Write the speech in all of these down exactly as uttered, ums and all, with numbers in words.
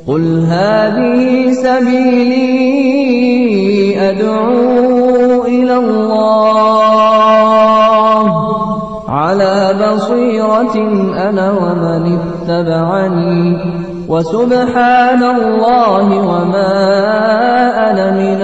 قل هذه سبيلي أدعو إلى الله على بصيرة أنا ومن اتبعني وسبحان الله وما أنا من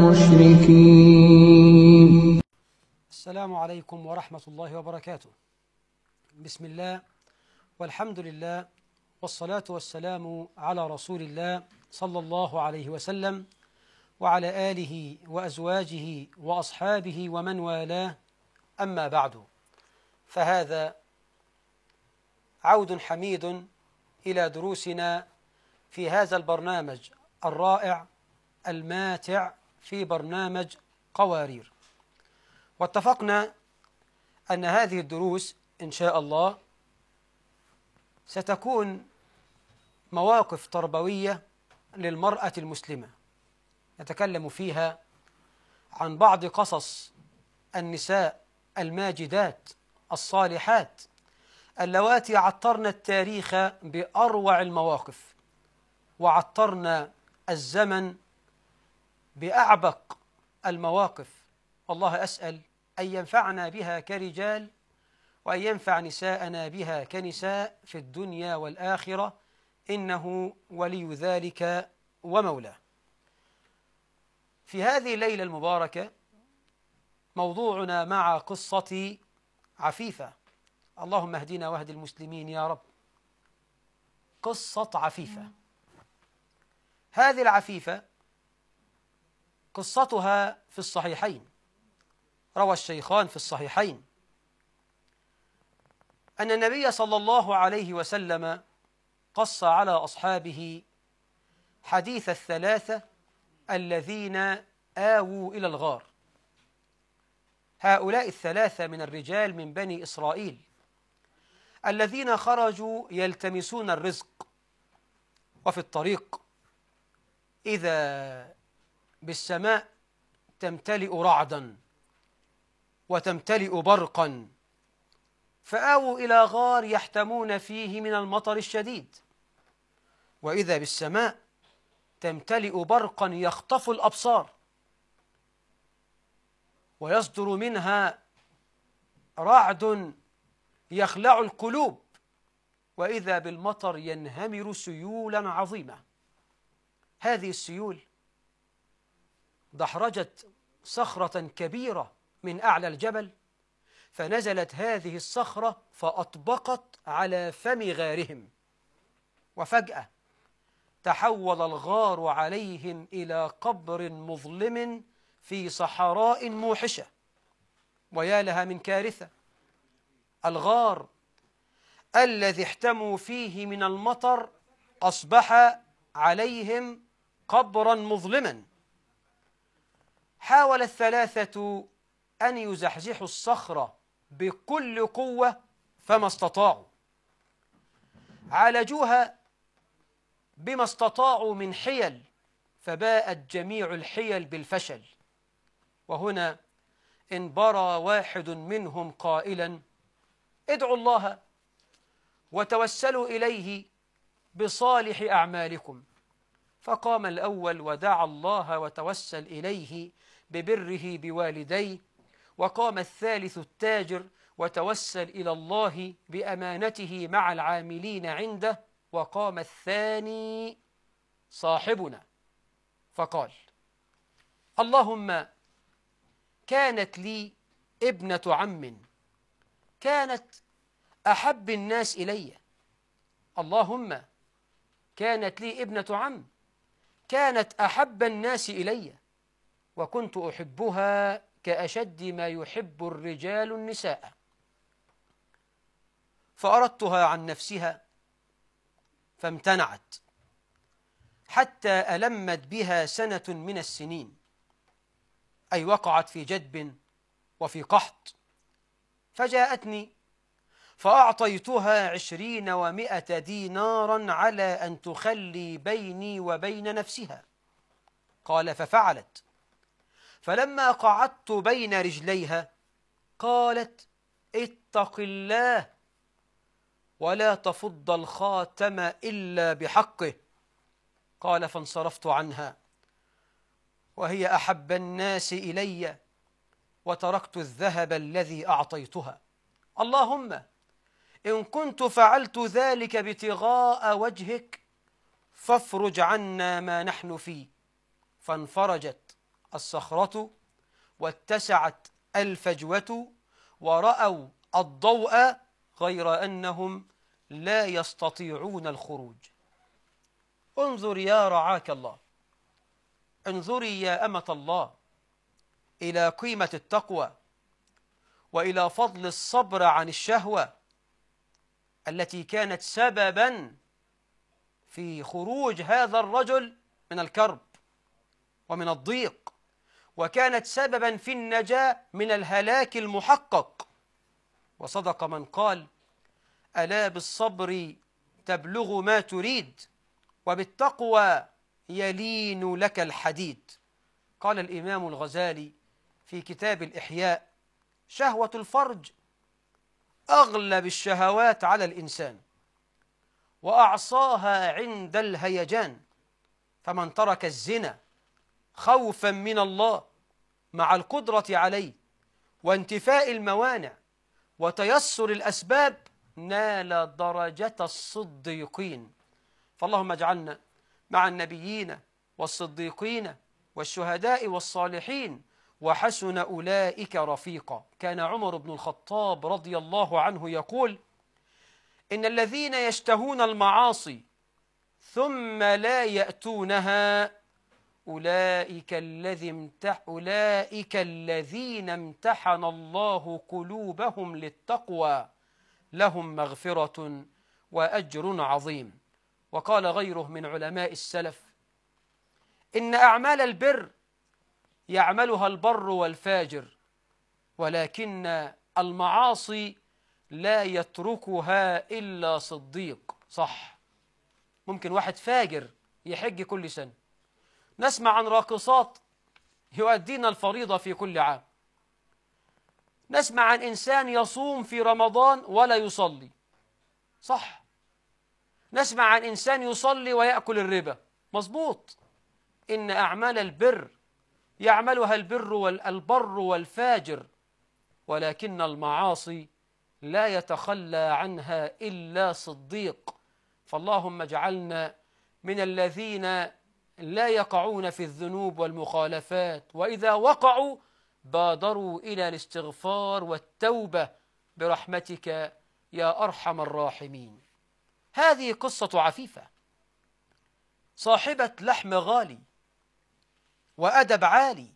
المشركين. السلام عليكم ورحمة الله وبركاته. بسم الله والحمد لله والصلاة والسلام على رسول الله صلى الله عليه وسلم وعلى آله وأزواجه وأصحابه ومن والاه، أما بعد، فهذا عود حميد إلى دروسنا في هذا البرنامج الرائع الماتع في برنامج قوارير. واتفقنا أن هذه الدروس إن شاء الله ستكون مواقف تربوية للمرأة المسلمة، نتكلم فيها عن بعض قصص النساء الماجدات الصالحات اللواتي عطرن التاريخ بأروع المواقف، وعطرن الزمن بأعبق المواقف. والله أسأل أن ينفعنا بها كرجال، وأن ينفع نساءنا بها كنساء في الدنيا والآخرة، إنه ولي ذلك ومولاه. في هذه الليلة المباركة موضوعنا مع قصة عفيفة. اللهم اهدنا واهد المسلمين يا رب. قصة عفيفة. هذه العفيفة قصتها في الصحيحين، روى الشيخان في الصحيحين أن النبي صلى الله عليه وسلم قص على أصحابه حديث الثلاثة الذين آووا إلى الغار. هؤلاء الثلاثة من الرجال من بني إسرائيل الذين خرجوا يلتمسون الرزق، وفي الطريق إذا بالسماء تمتلئ رعدا وتمتلئ برقا، فآووا إلى غار يحتمون فيه من المطر الشديد، وإذا بالسماء تمتلئ برقا يخطف الأبصار ويصدر منها رعد يخلع القلوب، وإذا بالمطر ينهمر سيولا عظيمة. هذه السيول دحرجت صخرة كبيرة من أعلى الجبل، فنزلت هذه الصخرة فأطبقت على فم غارهم، وفجأة تحول الغار عليهم إلى قبر مظلم في صحراء موحشة. ويا لها من كارثة! الغار الذي احتموا فيه من المطر أصبح عليهم قبرا مظلما. حاول الثلاثة أن يزحزحوا الصخرة بكل قوة فما استطاعوا، عالجوها بما استطاعوا من حيل، فباءت جميع الحيل بالفشل. وهنا انبرى واحد منهم قائلا: ادعوا الله وتوسلوا إليه بصالح أعمالكم. فقام الأول ودعا الله وتوسل إليه ببره بوالديه، وقام الثالث التاجر وتوسل إلى الله بأمانته مع العاملين عنده، وقام الثاني صاحبنا فقال: اللهم كانت لي ابنة عم كانت أحب الناس إلي. اللهم كانت لي ابنة عم كانت أحب الناس إلي، وكنت أحبها كأشد ما يحب الرجال النساء، فأردتها عن نفسها فامتنعت، حتى ألمت بها سنة من السنين، أي وقعت في جدب وفي قحط، فجاءتني فأعطيتها عشرين ومائة دينارا على أن تخلي بيني وبين نفسها. قال: ففعلت، فلما قعدت بين رجليها قالت: اتق الله ولا تفض الخاتم إلا بحقه. قال فانصرفت عنها وهي أحب الناس إلي وتركت الذهب الذي أعطيتها. اللهم إن كنت فعلت ذلك ابتغاء وجهك فافرج عنا ما نحن فيه. فانفرجت الصخرة واتسعت الفجوة ورأوا الضوء غير أنهم لا يستطيعون الخروج. انظر يا رعاك الله، انظري يا أمة الله إلى قيمة التقوى وإلى فضل الصبر عن الشهوة التي كانت سببا في خروج هذا الرجل من الكرب ومن الضيق، وكانت سببا في النجاة من الهلاك المحقق. وصدق من قال: ألا بالصبر تبلغ ما تريد وبالتقوى يلين لك الحديد. قال الإمام الغزالي في كتاب الإحياء: شهوة الفرج أغلب الشهوات على الإنسان وأعصاها عند الهيجان، فمن ترك الزنا خوفا من الله مع القدرة عليه وانتفاء الموانع وتيسر الأسباب نال درجة الصديقين. فاللهم اجعلنا مع النبيين والصديقين والشهداء والصالحين وحسن أولئك رفيقا. كان عمر بن الخطاب رضي الله عنه يقول: إن الذين يشتهون المعاصي ثم لا يأتونها أولئك الذي امتح أولئك الذين امتحن الله قلوبهم للتقوى لهم مغفرة وأجر عظيم. وقال غيره من علماء السلف: إن أعمال البر يعملها البر والفاجر، ولكن المعاصي لا يتركها إلا صديق. صح، ممكن واحد فاجر يحج كل سنة، نسمع عن راقصات يؤدين الفريضة في كل عام، نسمع عن إنسان يصوم في رمضان ولا يصلي. صح، نسمع عن إنسان يصلي ويأكل الربا. مظبوط، إن أعمال البر يعملها البر والبر والفاجر، ولكن المعاصي لا يتخلى عنها إلا صديق. فاللهم اجعلنا من الذين لا يقعون في الذنوب والمخالفات، وإذا وقعوا بادروا إلى الاستغفار والتوبة برحمتك يا أرحم الراحمين. هذه قصة عفيفة صاحبة لحم غالي وأدب عالي،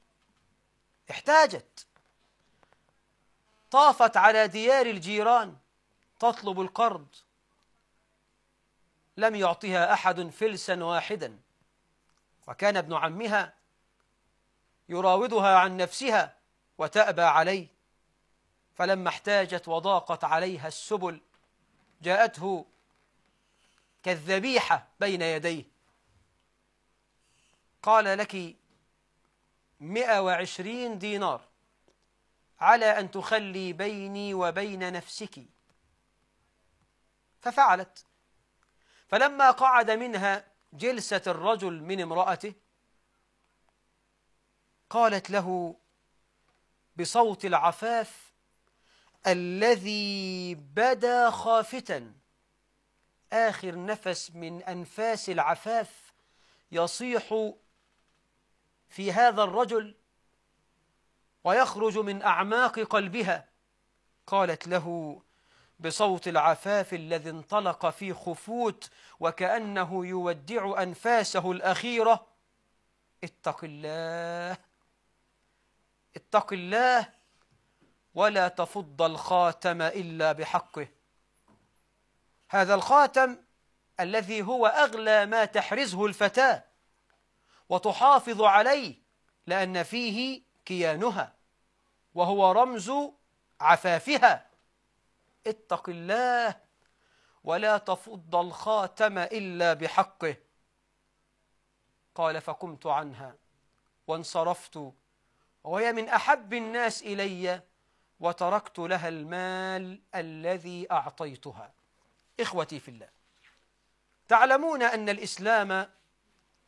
احتاجت، طافت على ديار الجيران تطلب القرض، لم يعطها أحد فلسا واحدا، وكان ابن عمها يراودها عن نفسها وتأبى عليه. فلما احتاجت وضاقت عليها السبل جاءته كالذبيحة بين يديه، قال: لك مئة وعشرين دينار على أن تخلي بيني وبين نفسك. ففعلت. فلما قعد منها جلسة الرجل من امرأته قالت له بصوت العفاف الذي بدا خافتا، آخر نفس من أنفاس العفاف يصيح في هذا الرجل ويخرج من أعماق قلبها. قالت له بصوت العفاف الذي انطلق في خفوت وكأنه يودع أنفاسه الأخيرة: اتق الله، اتق الله ولا تفض الخاتم إلا بحقه. هذا الخاتم الذي هو أغلى ما تحرزه الفتاة وتحافظ عليه لأن فيه كيانها وهو رمز عفافها. اتق الله ولا تفض الخاتم إلا بحقه. قال: فقمت عنها وانصرفت وهي من أحب الناس إلي وتركت لها المال الذي أعطيتها. إخوتي في الله، تعلمون أن الإسلام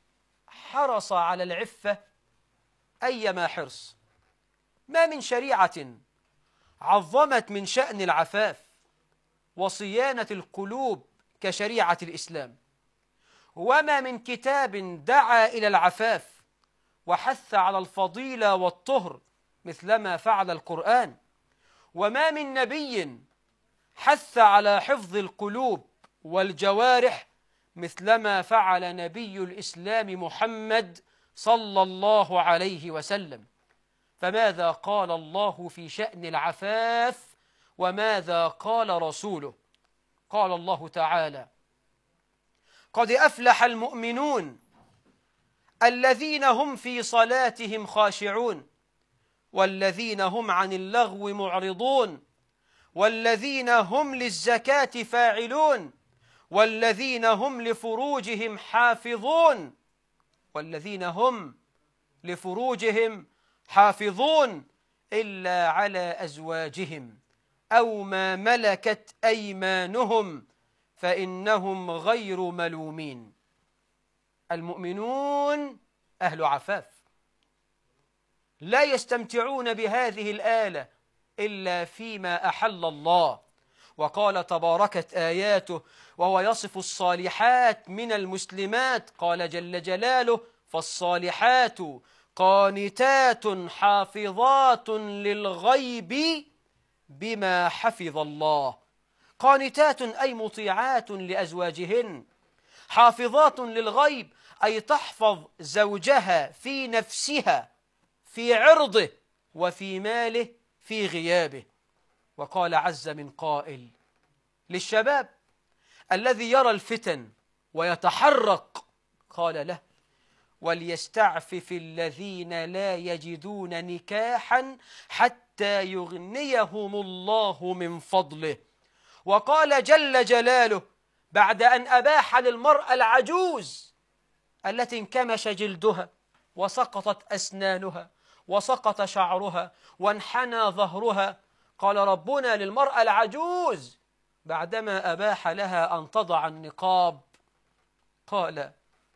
حرص على العفة أيما حرص. ما من شريعة عظمت من شأن العفاف وصيانة القلوب كشريعة الإسلام، وما من كتاب دعا إلى العفاف وحث على الفضيلة والطهر مثلما فعل القرآن، وما من نبي حث على حفظ القلوب والجوارح مثلما فعل نبي الإسلام محمد صلى الله عليه وسلم. فماذا قال الله في شأن العفاف وماذا قال رسوله؟ قال الله تعالى: قد أفلح المؤمنون الذين هم في صلاتهم خاشعون والذين هم عن اللغو معرضون والذين هم للزكاة فاعلون والذين هم لفروجهم حافظون والذين هم لفروجهم حافظون إلا على أزواجهم أو ما ملكت أيمانهم فإنهم غير ملومين. المؤمنون أهل عفاف، لا يستمتعون بهذه الآلة إلا فيما أحل الله. وقال تباركت آياته وهو يصف الصالحات من المسلمات، قال جل جلاله: فالصالحات قانتات حافظات للغيب بما حفظ الله. قانتات أي مطيعات لأزواجهن، حافظات للغيب أي تحفظ زوجها في نفسها، في عرضه، وفي ماله، في غيابه. وقال عز من قائل للشباب الذي يرى الفتن ويتحرق، قال له: وليستعفف الذين لا يجدون نكاحا حتى يغنيهم الله من فضله. وقال جل جلاله بعد أن أباح للمرأة العجوز التي انكمش جلدها وسقطت أسنانها وسقط شعرها وانحنى ظهرها، قال ربنا للمرأة العجوز بعدما أباح لها أن تضع النقاب، قال: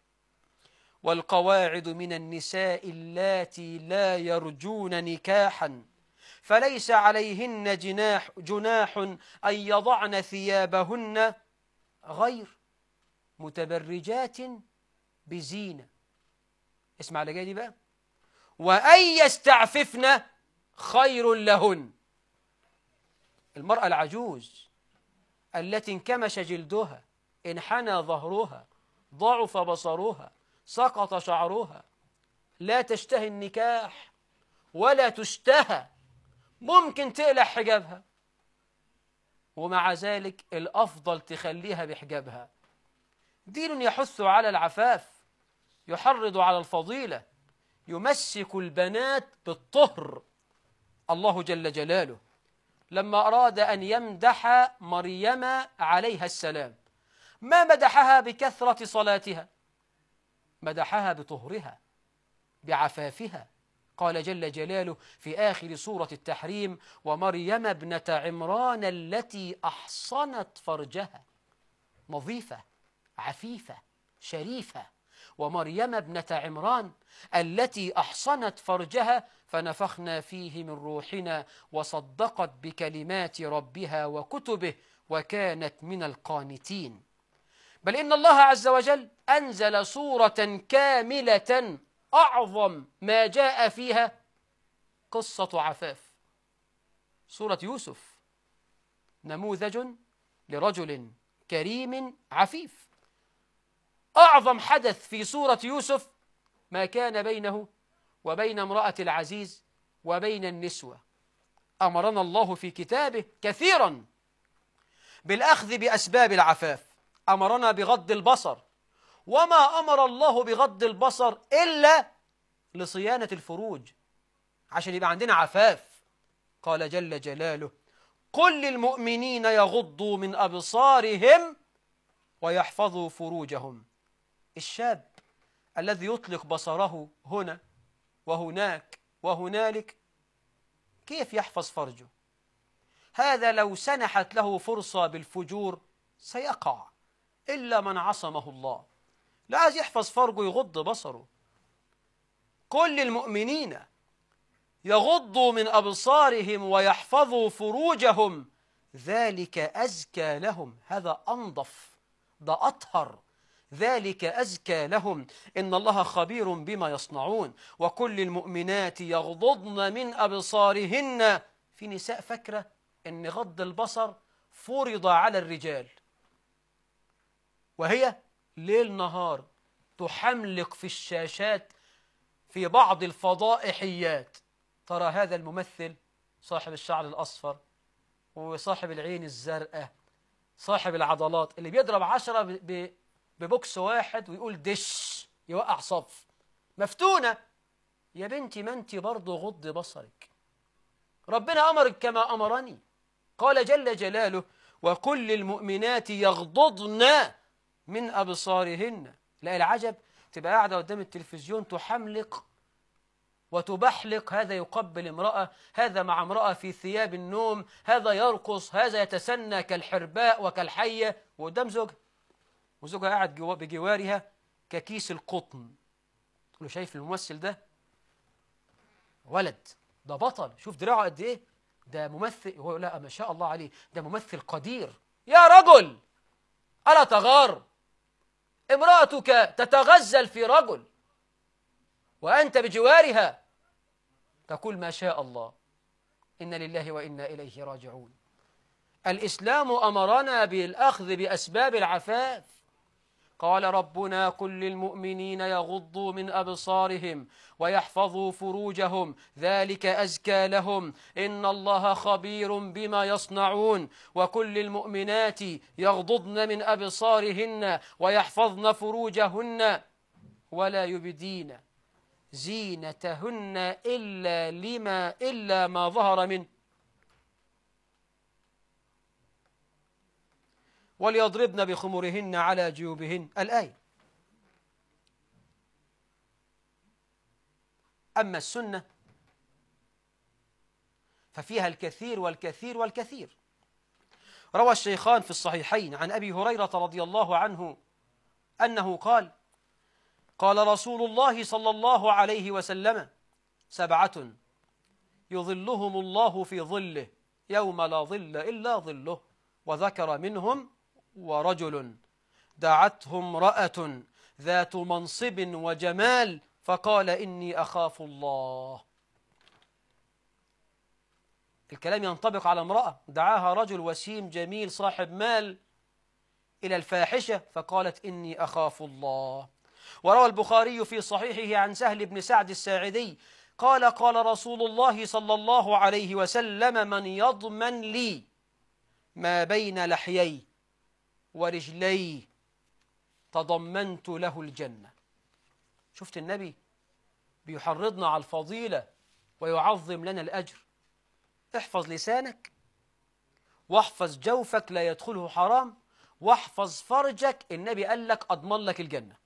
والقواعد من النساء اللاتي لا يرجون نكاحا فليس عليهن جناح, جناح أن يضعن ثيابهن غير متبرجات بزينة. اسمع اللي جاي دي بقى: وأن يستعففن خير لهن. المرأة العجوز التي انكمش جلدها، انحنى ظهرها، ضعف بصرها، سقط شعرها، لا تشتهي النكاح ولا تشتهى، ممكن تقلع حجابها، ومع ذلك الأفضل تخليها بحجابها. دين يحث على العفاف، يحرض على الفضيلة، يمسك البنات بالطهر. الله جل جلاله لما أراد أن يمدح مريم عليها السلام ما مدحها بكثرة صلاتها، مدحها بطهرها، بعفافها. قال جل جلاله في آخر سورة التحريم: ومريم ابنة عمران التي أحصنت فرجها. نظيفة، عفيفة، شريفة. ومريم ابنة عمران التي أحصنت فرجها فنفخنا فيه من روحنا وصدقت بكلمات ربها وكتبه وكانت من القانتين. بل إن الله عز وجل أنزل سورة كاملة أعظم ما جاء فيها قصة عفاف، سورة يوسف، نموذج لرجل كريم عفيف. أعظم حدث في سورة يوسف ما كان بينه وبين امرأة العزيز وبين النسوة. أمرنا الله في كتابه كثيرا بالأخذ بأسباب العفاف، أمرنا بغض البصر، وما أمر الله بغض البصر إلا لصيانة الفروج عشان يبقى عندنا عفاف. قال جل جلاله: قل للمؤمنين يغضوا من أبصارهم ويحفظوا فروجهم. الشاب الذي يطلق بصره هنا وهناك وهنالك كيف يحفظ فرجه؟ هذا لو سنحت له فرصة بالفجور سيقع إلا من عصمه الله. لا عايز يحفظ فرجه يغض بصره. كل المؤمنين يغضوا من أبصارهم ويحفظوا فروجهم ذلك أزكى لهم. هذا أنظف، ده أطهر. ذلك أزكى لهم إن الله خبير بما يصنعون. وكل المؤمنات يغضضن من أبصارهن. في نساء فكرة إن غض البصر فرض على الرجال، وهي ليل نهار تحملق في الشاشات في بعض الفضائحيات. ترى هذا الممثل صاحب الشعر الأصفر وصاحب العين الزرقاء صاحب العضلات اللي بيضرب عشرة ببوكس واحد ويقول دش يوقع صف. مفتونة يا بنتي، ما انت برضه غض بصرك. ربنا أمرك كما أمرني، قال جل جلاله وكل المؤمنات يغضضن من أبصارهن. لا العجب تبقى قاعدة قدام التلفزيون تحملق وتبحلق، هذا يقبل امرأة، هذا مع امرأة في ثياب النوم، هذا يرقص، هذا يتسنى كالحرباء وكالحية وقدام زوجها، وزوجها قاعد بجوارها ككيس القطن. تقول له شايف الممثل ده؟ ولد، ده بطل، شوف دراعه قد ايه، ده ممثل. هو لا ما شاء الله عليه ده ممثل قدير. يا رجل ألا تغار؟ امرأتك تتغزل في رجل وأنت بجوارها تقول ما شاء الله. إن لله وإنا إليه راجعون. الإسلام أمرنا بالأخذ بأسباب العفاف. قال ربنا كل المؤمنين يغضوا من أبصارهم ويحفظوا فروجهم ذلك أزكى لهم إن الله خبير بما يصنعون. وكل المؤمنات يغضضن من أبصارهن ويحفظن فروجهن ولا يبدين زينتهن إلا لما إلا ما ظهر منه وليضربن بخمرهن على جيوبهن. الآية. أما السنة ففيها الكثير والكثير والكثير. روى الشيخان في الصحيحين عن أبي هريرة رضي الله عنه أنه قال قال رسول الله صلى الله عليه وسلم سبعة يظلهم الله في ظله يوم لا ظل إلا ظله. وذكر منهم ورجل دعته امرأة ذات منصب وجمال فقال إني أخاف الله. الكلام ينطبق على امرأة دعاها رجل وسيم جميل صاحب مال إلى الفاحشة فقالت إني أخاف الله. وروى البخاري في صحيحه عن سهل بن سعد الساعدي قال قال رسول الله صلى الله عليه وسلم من يضمن لي ما بين لحيي ورجلي تضمنت له الجنة. شفت النبي بيحرضنا على الفضيلة ويعظم لنا الأجر. احفظ لسانك واحفظ جوفك لا يدخله حرام واحفظ فرجك. النبي قال لك أضمن لك الجنة.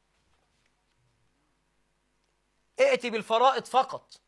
ائتي بالفرائض فقط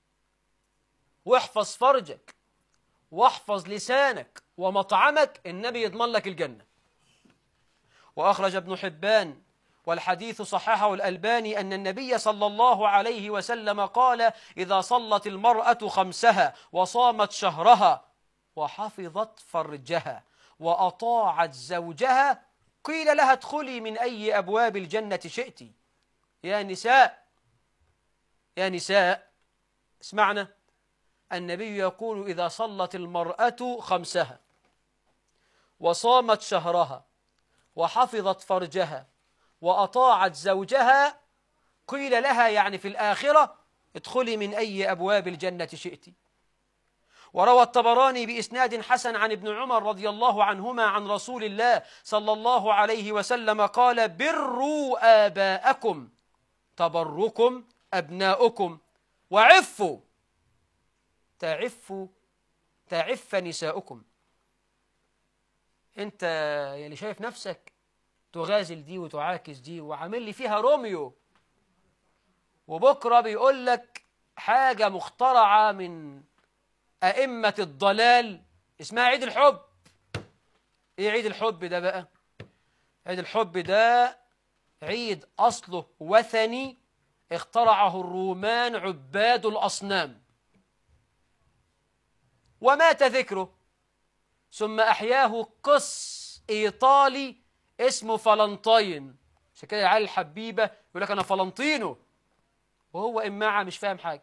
واحفظ فرجك واحفظ لسانك ومطعمك، النبي يضمن لك الجنة. وأخرج ابن حبان والحديث صححه الألباني أن النبي صلى الله عليه وسلم قال إذا صلت المرأة خمسها وصامت شهرها وحفظت فرجها وأطاعت زوجها قيل لها ادخلي من أي أبواب الجنة شئت. يا نساء يا نساء اسمعنا، النبي يقول إذا صلت المرأة خمسها وصامت شهرها وحفظت فرجها وأطاعت زوجها قيل لها يعني في الآخرة ادخلي من أي أبواب الجنة شئت. وروى الطبراني بإسناد حسن عن ابن عمر رضي الله عنهما عن رسول الله صلى الله عليه وسلم قال بروا آباءكم تبركم أبناؤكم وعفوا تعفوا تعف نساؤكم. انت اللي شايف نفسك تغازل دي وتعاكس دي وعامل لي فيها روميو، وبكرة بيقول لك حاجة مخترعة من أئمة الضلال اسمها عيد الحب. ايه عيد الحب ده بقى؟ عيد الحب ده عيد أصله وثني اخترعه الرومان عباد الأصنام ومات ذكره، ثم أحياه قس إيطالي اسمه فالنتين. عشان كده العيال الحبيبة يقول لك أنا فلنطينو، وهو إماعة مش فاهم حاجة.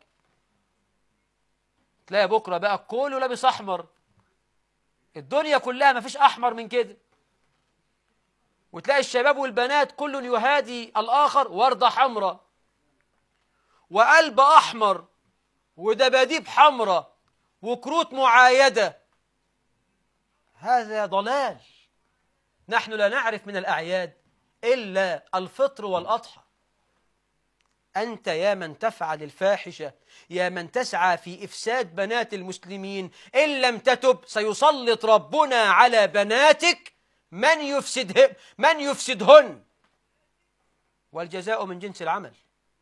تلاقي بكرة بقى كله لابس أحمر، الدنيا كلها ما فيش أحمر من كده. وتلاقي الشباب والبنات كل يهادي الآخر وردة حمراء وقلب أحمر ودباديب حمراء وكروت معايدة. هذا ضلال. نحن لا نعرف من الأعياد إلا الفطر والأضحى. أنت يا من تفعل الفاحشة، يا من تسعى في إفساد بنات المسلمين، إن لم تتب سيسلط ربنا على بناتك من يفسده من يفسدهن، والجزاء من جنس العمل.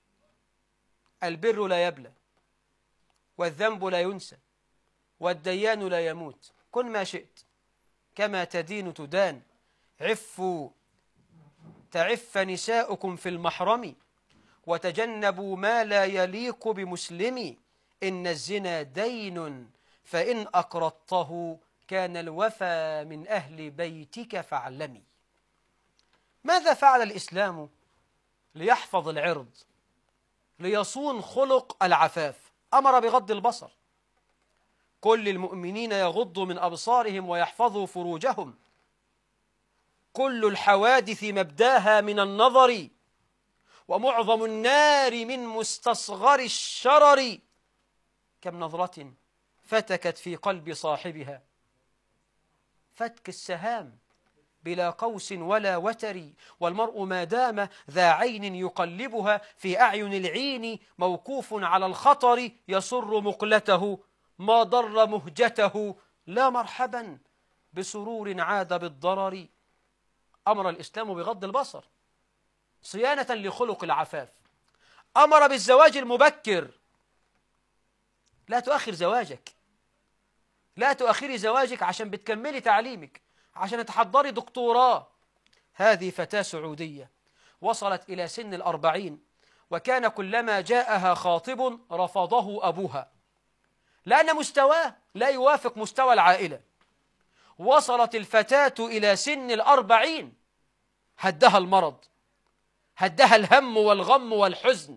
البر لا يبلى، والذنب لا ينسى، والديان لا يموت. كن ما شئت، كما تدين تدان. عفوا تعف نساؤكم في المحرم، وتجنبوا ما لا يليق بمسلم. إن الزنا دين، فإن أقرضته كان الوفى من أهل بيتك فاعلمي. ماذا فعل الإسلام ليحفظ العرض، ليصون خلق العفاف؟ أمر بغض البصر. كل المؤمنين يغضوا من أبصارهم ويحفظوا فروجهم. كل الحوادث مبداها من النظر، ومعظم النار من مستصغر الشرر. كم نظرة فتكت في قلب صاحبها، فتك السهام بلا قوس ولا وتر. والمرء ما دام ذا عين يقلبها في أعين العين، موقوف على الخطر يسر مقلته. ما ضر مهجته لا مرحبا بسرور عاد بالضرر. أمر الإسلام بغض البصر صيانة لخلق العفاف. أمر بالزواج المبكر. لا تؤخر زواجك، لا تؤخري زواجك عشان بتكملي تعليمك، عشان تحضري دكتوراه. هذه فتاة سعودية وصلت إلى سن الأربعين، وكان كلما جاءها خاطب رفضه أبوها لأن مستواه لا يوافق مستوى العائلة. وصلت الفتاة إلى سن الأربعين، هدها المرض، هدها الهم والغم والحزن.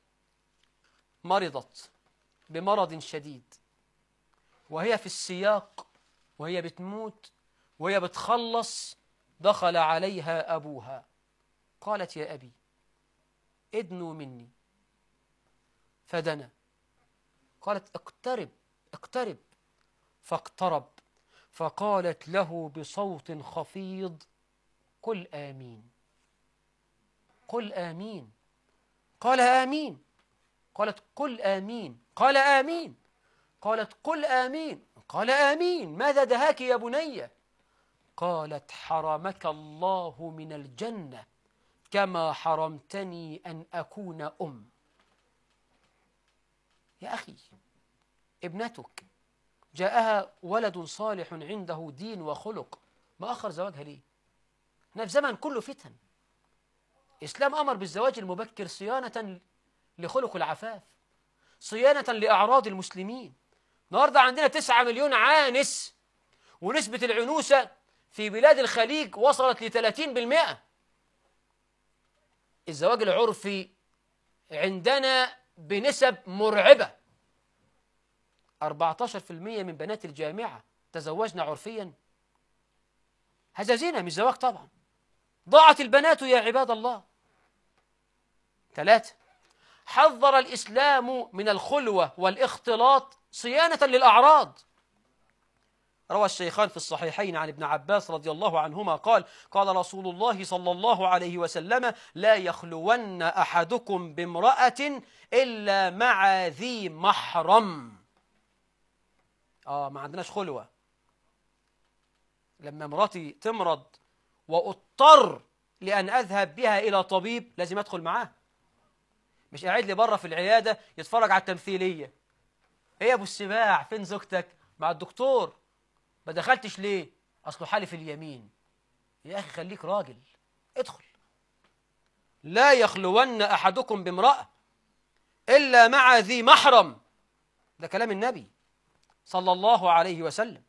مرضت بمرض شديد، وهي في السياق وهي بتموت وهي بتخلص، دخل عليها أبوها. قالت يا أبي ادنوا مني، فدنا. قالت اقترب اقترب، فاقترب، فقالت له بصوت خفيض قل آمين، قل آمين. قال آمين. قالت قل آمين. قال آمين. قالت قل آمين. قال آمين. ماذا دهاك يا بني؟ قالت حرمك الله من الجنة كما حرمتني أن أكون أم. يا أخي، ابنتك جاءها ولد صالح عنده دين وخلق، ما أخر زواجها ليه؟ احنا في زمن كله فتن. إسلام أمر بالزواج المبكر صيانة لخلق العفاف، صيانة لأعراض المسلمين. النهارده عندنا تسعة مليون عانس، ونسبة العنوسة في بلاد الخليج وصلت لثلاثين بالمئة. الزواج العرفي عندنا بنسب مرعبة. أربعة عشر بالمئة من بنات الجامعة تزوجن عرفيا. هذا زنا مش زواج طبعا. ضاعت البنات يا عباد الله. ثلاثة، حذر الإسلام من الخلوة والاختلاط صيانة للأعراض. روى الشيخان في الصحيحين عن ابن عباس رضي الله عنهما قال قال رسول الله صلى الله عليه وسلم لا يخلون أحدكم بامرأة إلا مع ذي محرم. آه ما عندناش خلوة. لما مراتي تمرض وأضطر لأن أذهب بها إلى طبيب لازم أدخل معاه، مش قاعد لي بره في العيادة يتفرج على التمثيلية. إيه يا أبو السباع فين زوجتك؟ مع الدكتور. ما دخلتش ليه؟ أصله حالف اليمين. يا أخي خليك راجل، ادخل. لا يخلون أحدكم بامرأة إلا مع ذي محرم. ده كلام النبي صلى الله عليه وسلم.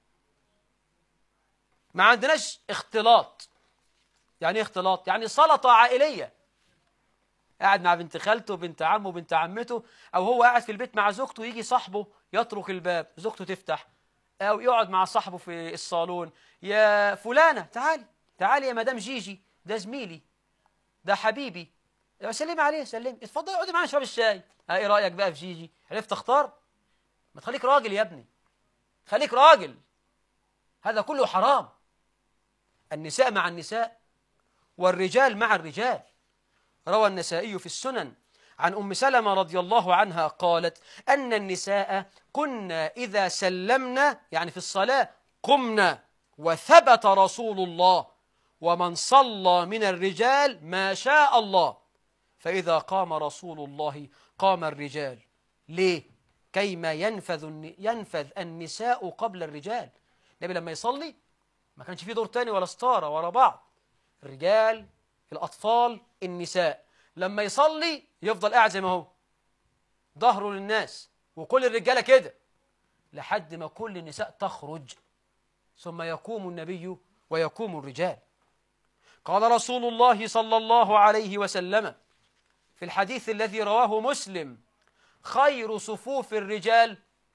ما عندناش اختلاط. يعني ايه اختلاط؟ يعني سلطة عائلية، قاعد مع بنت خالته وبنت عمه وبنت عمته، أو هو قاعد في البيت مع زوجته، يجي صاحبه يطرق الباب، زوجته تفتح، أو يقعد مع صاحبه في الصالون، يا فلانة تعالي تعالي يا مدام جيجي، ده زميلي، ده حبيبي، سلمي عليه، سلمي، اتفضلي اقعدي معانا نشرب الشاي. ها ايه رأيك بقى في جيجي؟ عرفت اختار؟ ما تخليك راجل يا ابني، خليك راجل. هذا كله حرام. النساء مع النساء والرجال مع الرجال. روى النسائي في السنن عن أم سلمة رضي الله عنها قالت أن النساء كنا إذا سلمنا، يعني في الصلاة، قمنا وثبت رسول الله ومن صلى من الرجال ما شاء الله، فإذا قام رسول الله قام الرجال. ليه؟ كيما ينفذ ينفذ النساء قبل الرجال. النبي لما يصلي ما كانش فيه دور تاني ولا ستارة ورا بعض، الرجال، الأطفال، النساء. لما يصلي يفضل قاعد زي ما هو، ظهره للناس، وكل الرجالة كده لحد ما كل النساء تخرج، ثم يقوم النبي ويقوم الرجال. قال رسول الله صلى الله عليه وسلم في الحديث الذي رواه مسلم: خير صفوف الرجال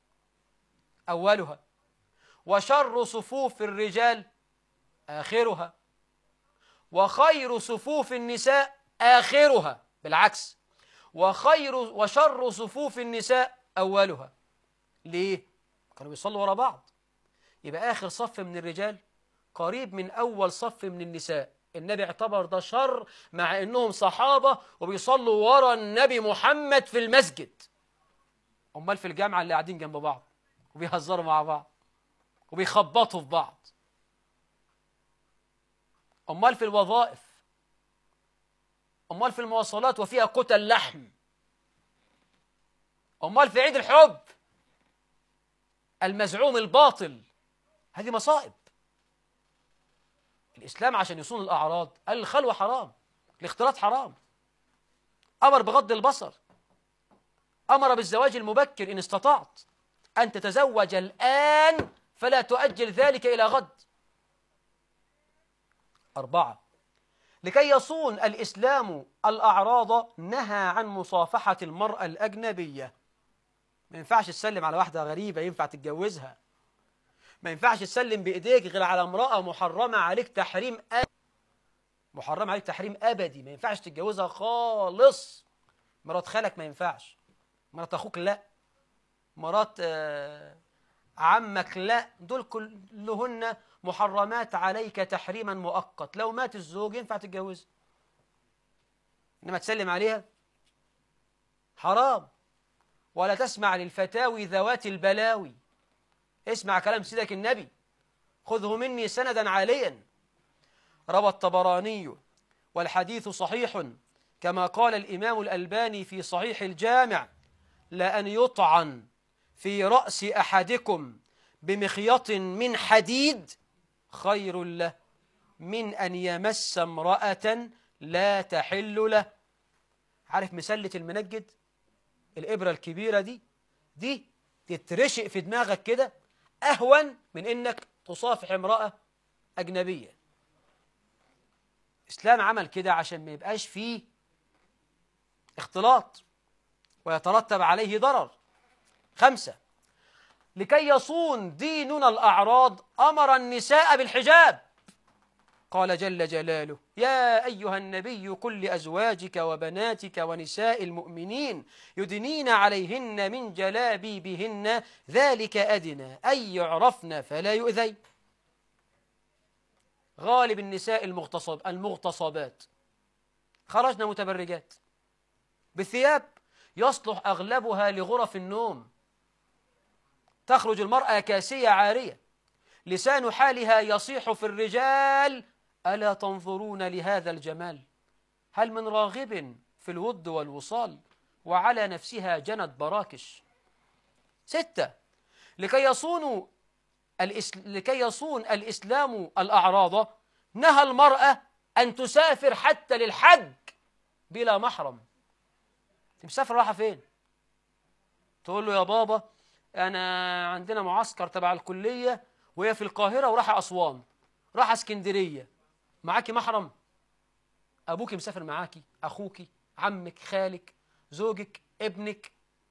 أولها، وشر صفوف الرجال آخرها، وخير صفوف النساء آخرها، بالعكس، وخير وشر صفوف النساء أولها. ليه؟ كانوا بيصلوا ورا بعض، يبقى آخر صف من الرجال قريب من أول صف من النساء. النبي اعتبر ده شر مع أنهم صحابة وبيصلوا ورا النبي محمد في المسجد. أمال في الجامعة اللي قاعدين جنب بعض وبيهزروا مع بعض وبيخبطوا في بعض. أمال في الوظائف، أمال في المواصلات وفيها قتل لحم، أمال في عيد الحب المزعوم الباطل. هذه مصائب. الإسلام عشان يصون الأعراض قال الخلوة حرام، الاختلاط حرام، أمر بغض البصر، أمر بالزواج المبكر إن استطعت أن تتزوج الآن فلا تؤجل ذلك إلى غد. أربعة، لكي يصون الإسلام الأعراض نهى عن مصافحة المرأة الأجنبية. ما ينفعش تسلم على واحدة غريبة ينفع تتجوزها، ما ينفعش تسلم بإيديك غير على امرأة محرمة عليك تحريم أبدي. محرمة عليك تحريم أبدي، ما ينفعش تتجوزها خالص. مرات خالك ما ينفعش، مرات أخوك لا، مرات آه عمك لا، دول كلهن محرمات عليك تحريما مؤقت. لو مات الزوج ينفع تتجوزها، إنما تسلم عليها حرام. ولا تسمع للفتاوي ذوات البلاوي، اسمع كلام سيدك النبي، خذه مني سندا عاليا. روى الطبراني والحديث صحيح كما قال الإمام الألباني في صحيح الجامع: لأن يطعن في رأس أحدكم بمخيط من حديد خير له من أن يمس امرأة لا تحل له. عارف مسلة المنجد، الإبرة الكبيرة دي دي تترشق في دماغك كده أهون من إنك تصافح امرأة أجنبية. الإسلام عمل كده عشان ما يبقاش فيه اختلاط ويترتب عليه ضرر. خمسة، لكي يصون ديننا الأعراض أمر النساء بالحجاب. قال جل جلاله: يا أيها النبي قل لأزواجك وبناتك ونساء المؤمنين يدنين عليهن من جلابيبهن ذلك أدنى أن يعرفن فلا يؤذين. غالب النساء المغتصب المغتصبات خرجن متبرجات بثياب يصلح أغلبها لغرف النوم. تخرج المرأة كاسية عارية، لسان حالها يصيح في الرجال: ألا تنظرون لهذا الجمال؟ هل من راغب في الود والوصال؟ وعلى نفسها جنت براكش. ستة، لكي يصون الإس... لكي يصون الإسلام الأعراض نهى المرأة أن تسافر حتى للحج بلا محرم. انت مسافر رايحة فين؟ تقول له يا بابا أنا عندنا معسكر تبع الكلية وهي في القاهرة ورايحة أسوان، رايحة اسكندرية. معاكي محرم؟ أبوكي مسافر معاكي، أخوكي، عمك، خالك، زوجك، ابنك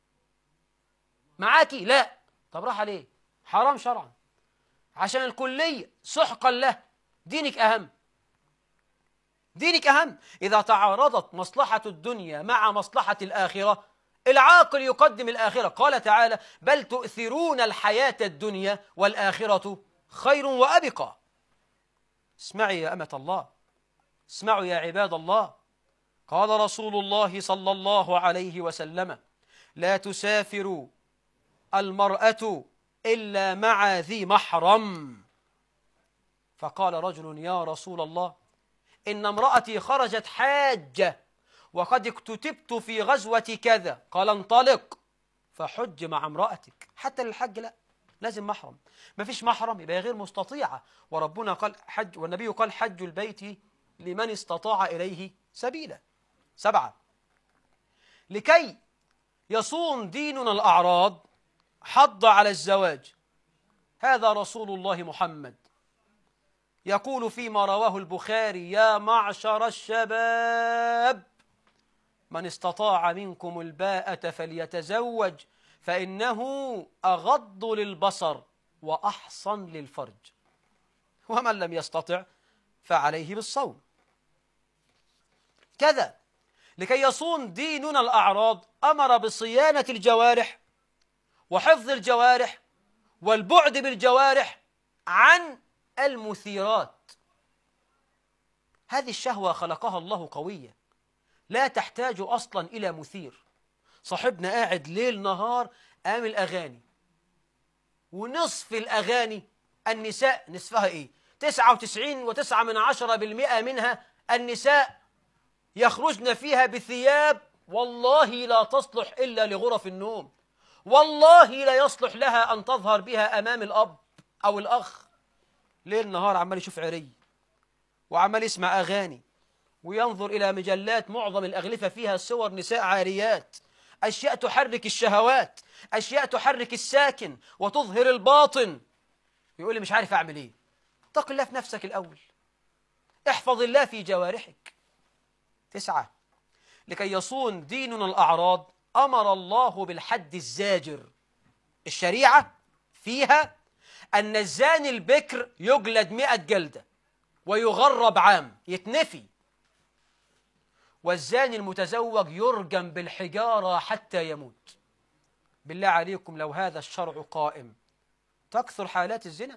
معاكي؟ لا. طب راح ليه؟ حرام شرعا، عشان الكلية سحقا له. دينك أهم، دينك أهم. إذا تعارضت مصلحة الدنيا مع مصلحة الآخرة العاقل يقدم الآخرة. قال تعالى بل تؤثرون الحياة الدنيا والآخرة خير وأبقى. اسمعي يا أمة الله، اسمعوا يا عباد الله. قال رسول الله صلى الله عليه وسلم لا تسافر المرأة إلا مع ذي محرم. فقال رجل يا رسول الله إن امرأتي خرجت حاجة وقد اكتتبت في غزوة كذا. قال انطلق فحج مع امرأتك. حتى للحج لا، لازم محرم. ما فيش محرم يبقى غير مستطيعة. وربنا قال حج، والنبي قال حج البيت لمن استطاع إليه سبيلا. سبعة، لكي يصون ديننا الأعراض حض على الزواج. هذا رسول الله محمد يقول فيما رواه البخاري يا معشر الشباب من استطاع منكم الباءة فليتزوج فإنه أغض للبصر وأحصن للفرج ومن لم يستطع فعليه بالصوم. كذا لكي يصون ديننا الأعراض أمر بصيانة الجوارح وحفظ الجوارح والبعد بالجوارح عن المثيرات. هذه الشهوة خلقها الله قوية لا تحتاج أصلا إلى مثير. صاحبنا قاعد ليل نهار قام الأغاني، ونصف الأغاني النساء نصفها إيه؟ تسعة وتسعين وتسعة من عشرة بالمئة منها النساء يخرجن فيها بثياب والله لا تصلح إلا لغرف النوم، والله لا يصلح لها أن تظهر بها أمام الأب أو الأخ. ليل نهار عمال يشوف عري وعمال يسمع أغاني وينظر إلى مجلات معظم الأغلفة فيها صور نساء عاريات، أشياء تحرك الشهوات، أشياء تحرك الساكن وتظهر الباطن. يقول لي مش عارف أعمل إيه. اتق الله في نفسك الأول، احفظ الله في جوارحك. تسعة، لكي يصون ديننا الأعراض أمر الله بالحد الزاجر. الشريعة فيها أن الزاني البكر يجلد مئة جلدة ويغرب عام يتنفي، والزاني المتزوج يرجم بالحجارة حتى يموت. بالله عليكم لو هذا الشرع قائم تكثر حالات الزنا.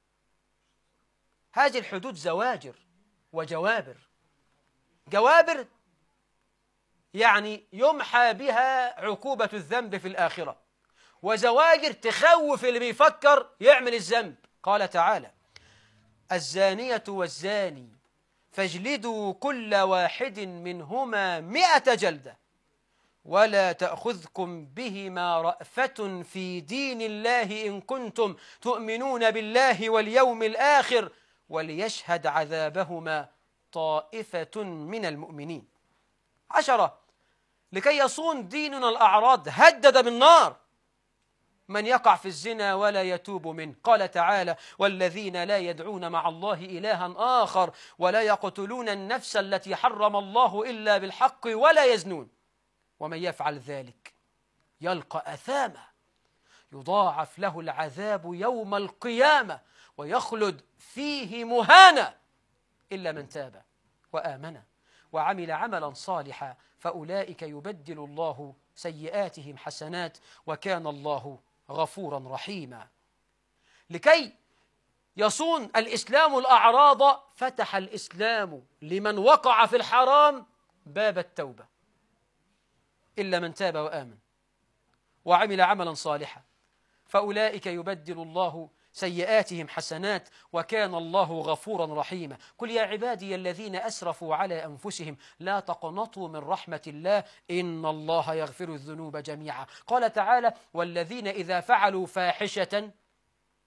هذه الحدود زواجر وجوابر. جوابر يعني يمحى بها عقوبة الذنب في الآخرة، وزواجر تخوف اللي بيفكر يعمل الذنب. قال تعالى الزانية والزاني فاجلدوا كل واحد منهما مئة جلدة ولا تأخذكم بهما رأفة في دين الله إن كنتم تؤمنون بالله واليوم الآخر وليشهد عذابهما طائفة من المؤمنين. عشرة، لكي يصون ديننا الأعراض هدد بالنار من يقع في الزنا ولا يتوب منه. قال تعالى والذين لا يدعون مع الله إلها آخر ولا يقتلون النفس التي حرم الله إلا بالحق ولا يزنون ومن يفعل ذلك يلقى أثاما يضاعف له العذاب يوم القيامة ويخلد فيه مهانا إلا من تاب وآمن وعمل عملا صالحا فأولئك يبدل الله سيئاتهم حسنات وكان الله غفورا رحيما. لكي يصون الإسلام الأعراض فتح الإسلام لمن وقع في الحرام باب التوبة إلا من تاب وآمن وعمل عملا صالحا فأولئك يبدل الله سيئاتهم حسنات وكان الله غفورا رحيما. قل يا عبادي الذين أسرفوا على أنفسهم لا تقنطوا من رحمة الله إن الله يغفر الذنوب جميعا. قال تعالى والذين إذا فعلوا فاحشة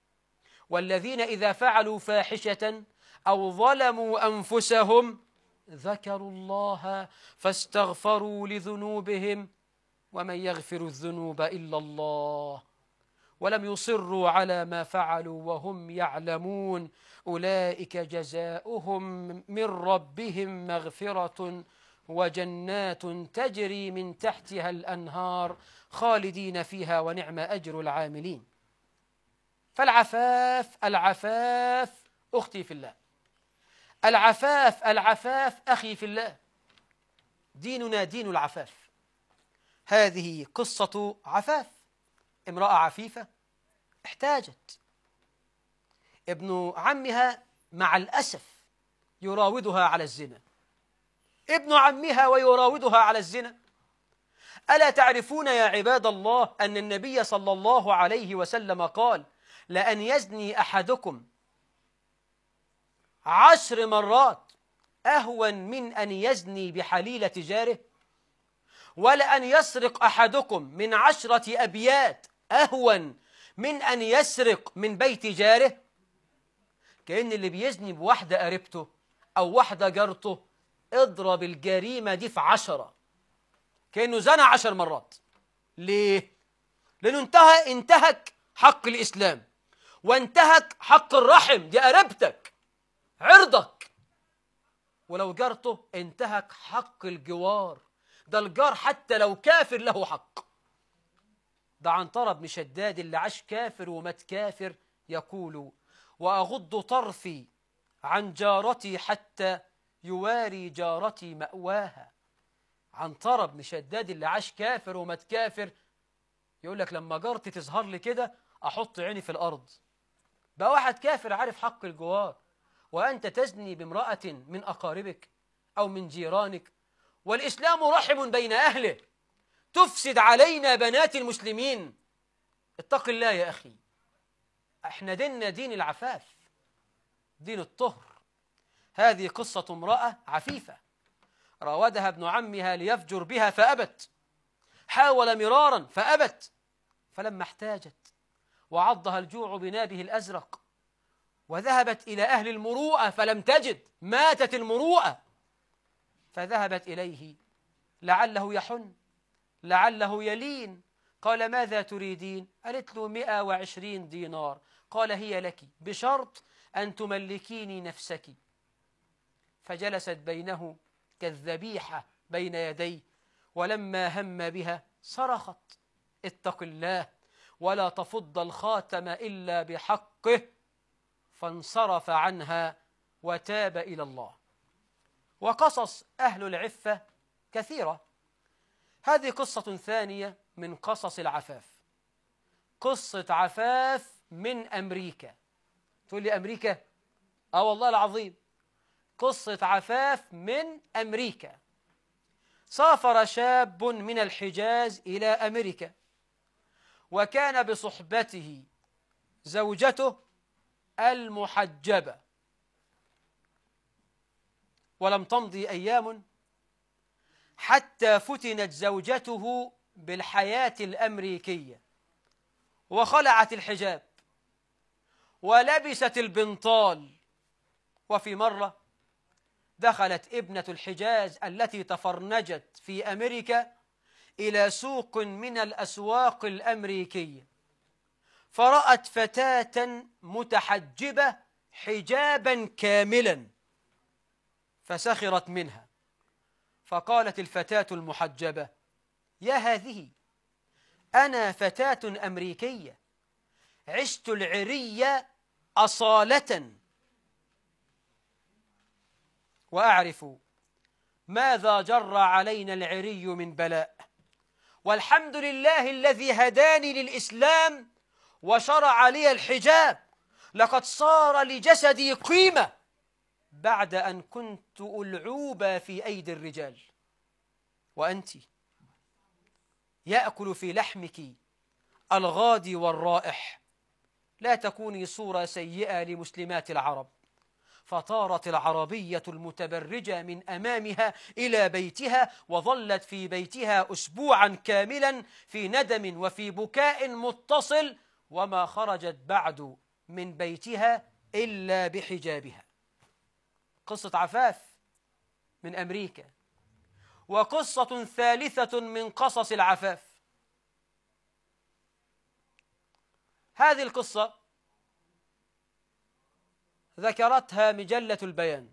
والذين إذا فعلوا فاحشة أو ظلموا أنفسهم ذكروا الله فاستغفروا لذنوبهم ومن يغفر الذنوب إلا الله ولم يصروا على ما فعلوا وهم يعلمون أولئك جزاؤهم من ربهم مغفرة وجنات تجري من تحتها الأنهار خالدين فيها ونعم أجر العاملين. فالعفاف العفاف أختي في الله، العفاف العفاف أخي في الله، ديننا دين العفاف. هذه قصة عفاف، امرأة عفيفة احتاجت، ابن عمها مع الأسف يراودها على الزنا، ابن عمها ويراودها على الزنا. ألا تعرفون يا عباد الله أن النبي صلى الله عليه وسلم قال: لأن يزني أحدكم عشر مرات أهون من أن يزني بحليلة جاره، ولأن يسرق أحدكم من عشرة أبيات أهون من أن يسرق من بيت جاره. كأن اللي بيزني بواحدة قريبته أو واحدة جارته اضرب الجريمة دي في عشرة، كأنه زنى عشر مرات. ليه؟ لأنه انتهى انتهك حق الإسلام وانتهك حق الرحم، دي قريبتك عرضك. ولو جارته انتهك حق الجوار، ده الجار حتى لو كافر له حق. ده عنترة بن شداد اللي عاش كافر ومات كافر يقول: وأغض طرفي عن جارتي حتى يواري جارتي مأواها. عنترة بن شداد اللي عاش كافر ومات كافر يقول لك لما جارتي تظهر لي كده أحط عيني في الأرض. بقى واحد كافر عارف حق الجوار، وأنت تزني بامرأة من أقاربك أو من جيرانك، والإسلام رحم بين أهله، تفسد علينا بنات المسلمين. اتق الله يا أخي، احنا ديننا دين العفاف، دين الطهر. هذه قصة امرأة عفيفة راودها ابن عمها ليفجر بها فأبت، حاول مرارا فأبت، فلما احتاجت وعضها الجوع بنابه الأزرق وذهبت إلى أهل المروءة فلم تجد، ماتت المروءة، فذهبت إليه لعله يحن لعله يلين. قال: ماذا تريدين؟ قالت له: مئة وعشرين دينار. قال: هي لك بشرط أن تملكيني نفسك. فجلست بينه كالذبيحة بين يديه، ولما هم بها صرخت: اتق الله ولا تفض الخاتم إلا بحقه، فانصرف عنها وتاب إلى الله. وقصص أهل العفة كثيرة. هذه قصة ثانية من قصص العفاف، قصة عفاف من أمريكا. تقول لي أمريكا؟ آه والله العظيم، قصة عفاف من أمريكا. سافر شاب من الحجاز إلى أمريكا، وكان بصحبته زوجته المحجبة. ولم تمضي أيام حتى فتنت زوجته بالحياة الأمريكية، وخلعت الحجاب ولبست البنطال. وفي مرة دخلت ابنة الحجاز التي تفرنجت في أمريكا إلى سوق من الأسواق الأمريكية، فرأت فتاة متحجبة حجابا كاملا، فسخرت منها. فقالت الفتاة المحجبة: يا هذه، أنا فتاة أمريكية عشت العري أصالة، وأعرف ماذا جر علينا العري من بلاء، والحمد لله الذي هداني للإسلام وشرع لي الحجاب. لقد صار لجسدي قيمة بعد أن كنت ألعوبة في أيدي الرجال. وأنت يأكل في لحمك الغادي والرائح. لا تكوني صورة سيئة لمسلمات العرب. فطارت العربية المتبرجة من أمامها إلى بيتها، وظلت في بيتها أسبوعا كاملا في ندم وفي بكاء متصل، وما خرجت بعد من بيتها إلا بحجابها. قصة عفاف من أمريكا، وقصة ثالثة من قصص العفاف. هذه القصة ذكرتها مجلة البيان.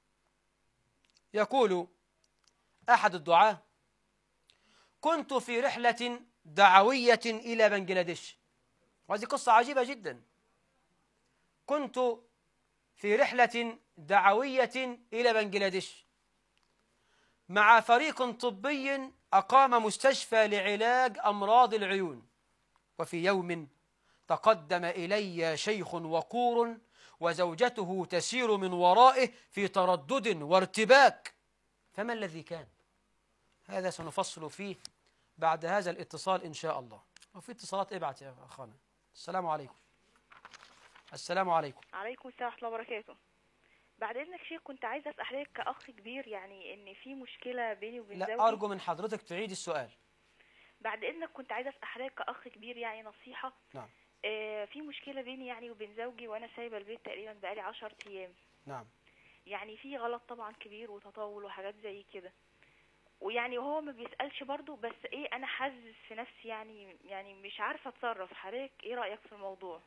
يقول أحد الدعاة: كنت في رحلة دعوية إلى بنجلاديش. وهذه قصة عجيبة جدا. كنت في رحلة دعوية إلى بنجلاديش مع فريق طبي أقام مستشفى لعلاج أمراض العيون، وفي يوم تقدم إلي شيخ وقور وزوجته تسير من ورائه في تردد وارتباك. فما الذي كان؟ هذا سنفصل فيه بعد هذا الاتصال إن شاء الله. وفي اتصالات ابعت يا أخانا. السلام عليكم. السلام عليكم. عليكم السلام ورحمة الله وبركاته. بعد إذنك شيخ، كنت عايزة أسأل حضرتك كأخ كبير، يعني إن في مشكلة بيني وبين زوجي. لا، أرجو من حضرتك تعيد السؤال. بعد إذنك كنت عايزة أسأل حضرتك كأخ كبير، يعني نصيحة. نعم. آه في مشكلة بيني يعني وبين زوجي، وأنا سايبة البيت تقريبا بقالي عشر أيام. نعم. يعني في غلط طبعا كبير وتطاول وحاجات زي كده، ويعني هو ما بيسألش برضو، بس إيه أنا حاسس في نفسي يعني يعني مش عارفة أتصرف. حضرتك إيه رأيك في الموضوع؟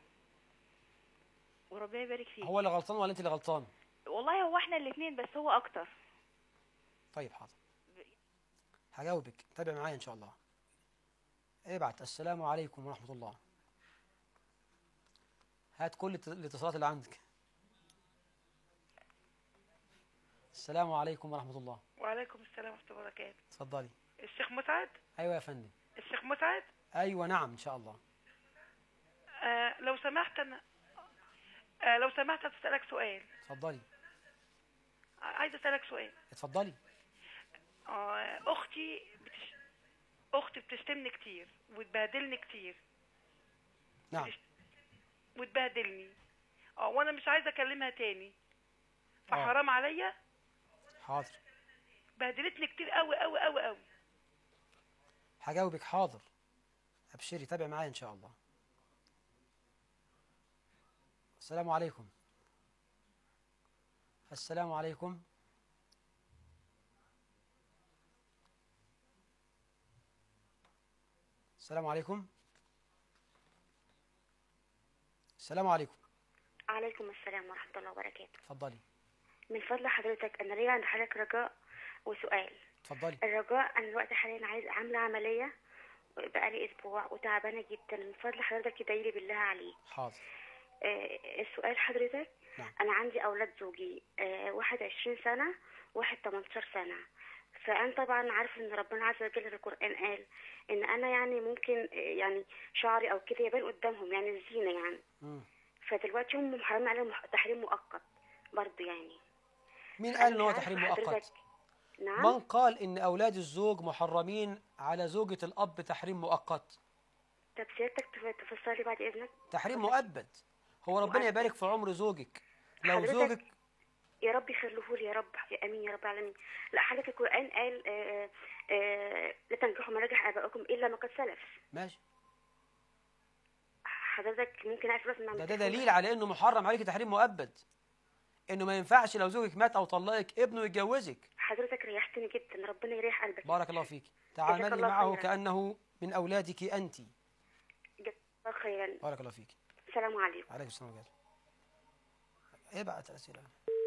وربنا يبارك فيك. هو اللي غلطان ولا أنت اللي غلطان؟ والله هو احنا الاثنين، بس هو أكتر. طيب حاضر، هجاوبك. تابع معايا إن شاء الله. ابعت السلام عليكم ورحمة الله. هات كل الاتصالات اللي عندك. السلام عليكم ورحمة الله. وعليكم السلام ورحمة الله وبركاته. اتفضلي. الشيخ مسعد؟ أيوة يا فندم. الشيخ مسعد؟ أيوة نعم إن شاء الله. آه لو سمحت أنا آه لو سمحت أسألك سؤال. اتفضلي. عايز أسألك سؤال. اتفضلي. آه أختي بتش... أختي بتشتمني كتير وتبهدلني كتير. نعم. بتش... وتبهدلني. اه وأنا مش عايزة أكلمها تاني، فحرام عليا. حاضر. بهدلتني كتير قوي قوي قوي قوي. هجاوبك. حاضر، ابشري، تابع معايا ان شاء الله. السلام عليكم. السلام عليكم. السلام عليكم. السلام عليكم. عليكم السلام ورحمة الله وبركاته. اتفضلي. من فضل حضرتك أنا ليا عند حضرتك رجاء وسؤال. اتفضلي. الرجاء أنا دلوقتي حاليا عايز عاملة عملية بقالي أسبوع وتعبانة جدا، من فضل حضرتك تدعيلي بالله عليك. حاضر. آه السؤال حضرتك. نعم. أنا عندي أولاد زوجي، آه واحد عشرين سنة واحد تمنتاشر سنة. فأنا طبعا عارف إن ربنا عز وجل في القرآن قال إن أنا يعني ممكن آه يعني شعري أو كده يبان قدامهم، يعني الزينة يعني. م. فدلوقتي هم محرمين عليهم تحريم مؤقت برضه يعني. مين قال إن هو تحريم مؤقت؟ نعم؟ من قال إن أولاد الزوج محرمين على زوجة الأب تحريم مؤقت؟ طب سيادتك تفسر لي بعد إذنك. تحريم مؤبد. هو ربنا يبارك في عمر زوجك. لو زوجك يا رب يخليه لي يا رب، يا امين يا رب العالمين. لا حضرتك القرآن قال آآ آآ لا تنكحوا ما نجح آباؤكم إلا ما قد سلف. ماشي. حضرتك ممكن أعرف بس ده, ده دليل على إنه محرم عليك تحريم مؤبد، إنه ما ينفعش لو زوجك مات أو طلقك ابنه يتجوزك. حضرتك ريحتني جدا، ربنا يريح قلبك. بارك الله فيك. تعاملي معه كأنه من أولادك أنت. جزاك الله خيرا. بارك الله فيك. السلام عليكم. عليكم السلام ورحمة الله. ابعت أسئلة.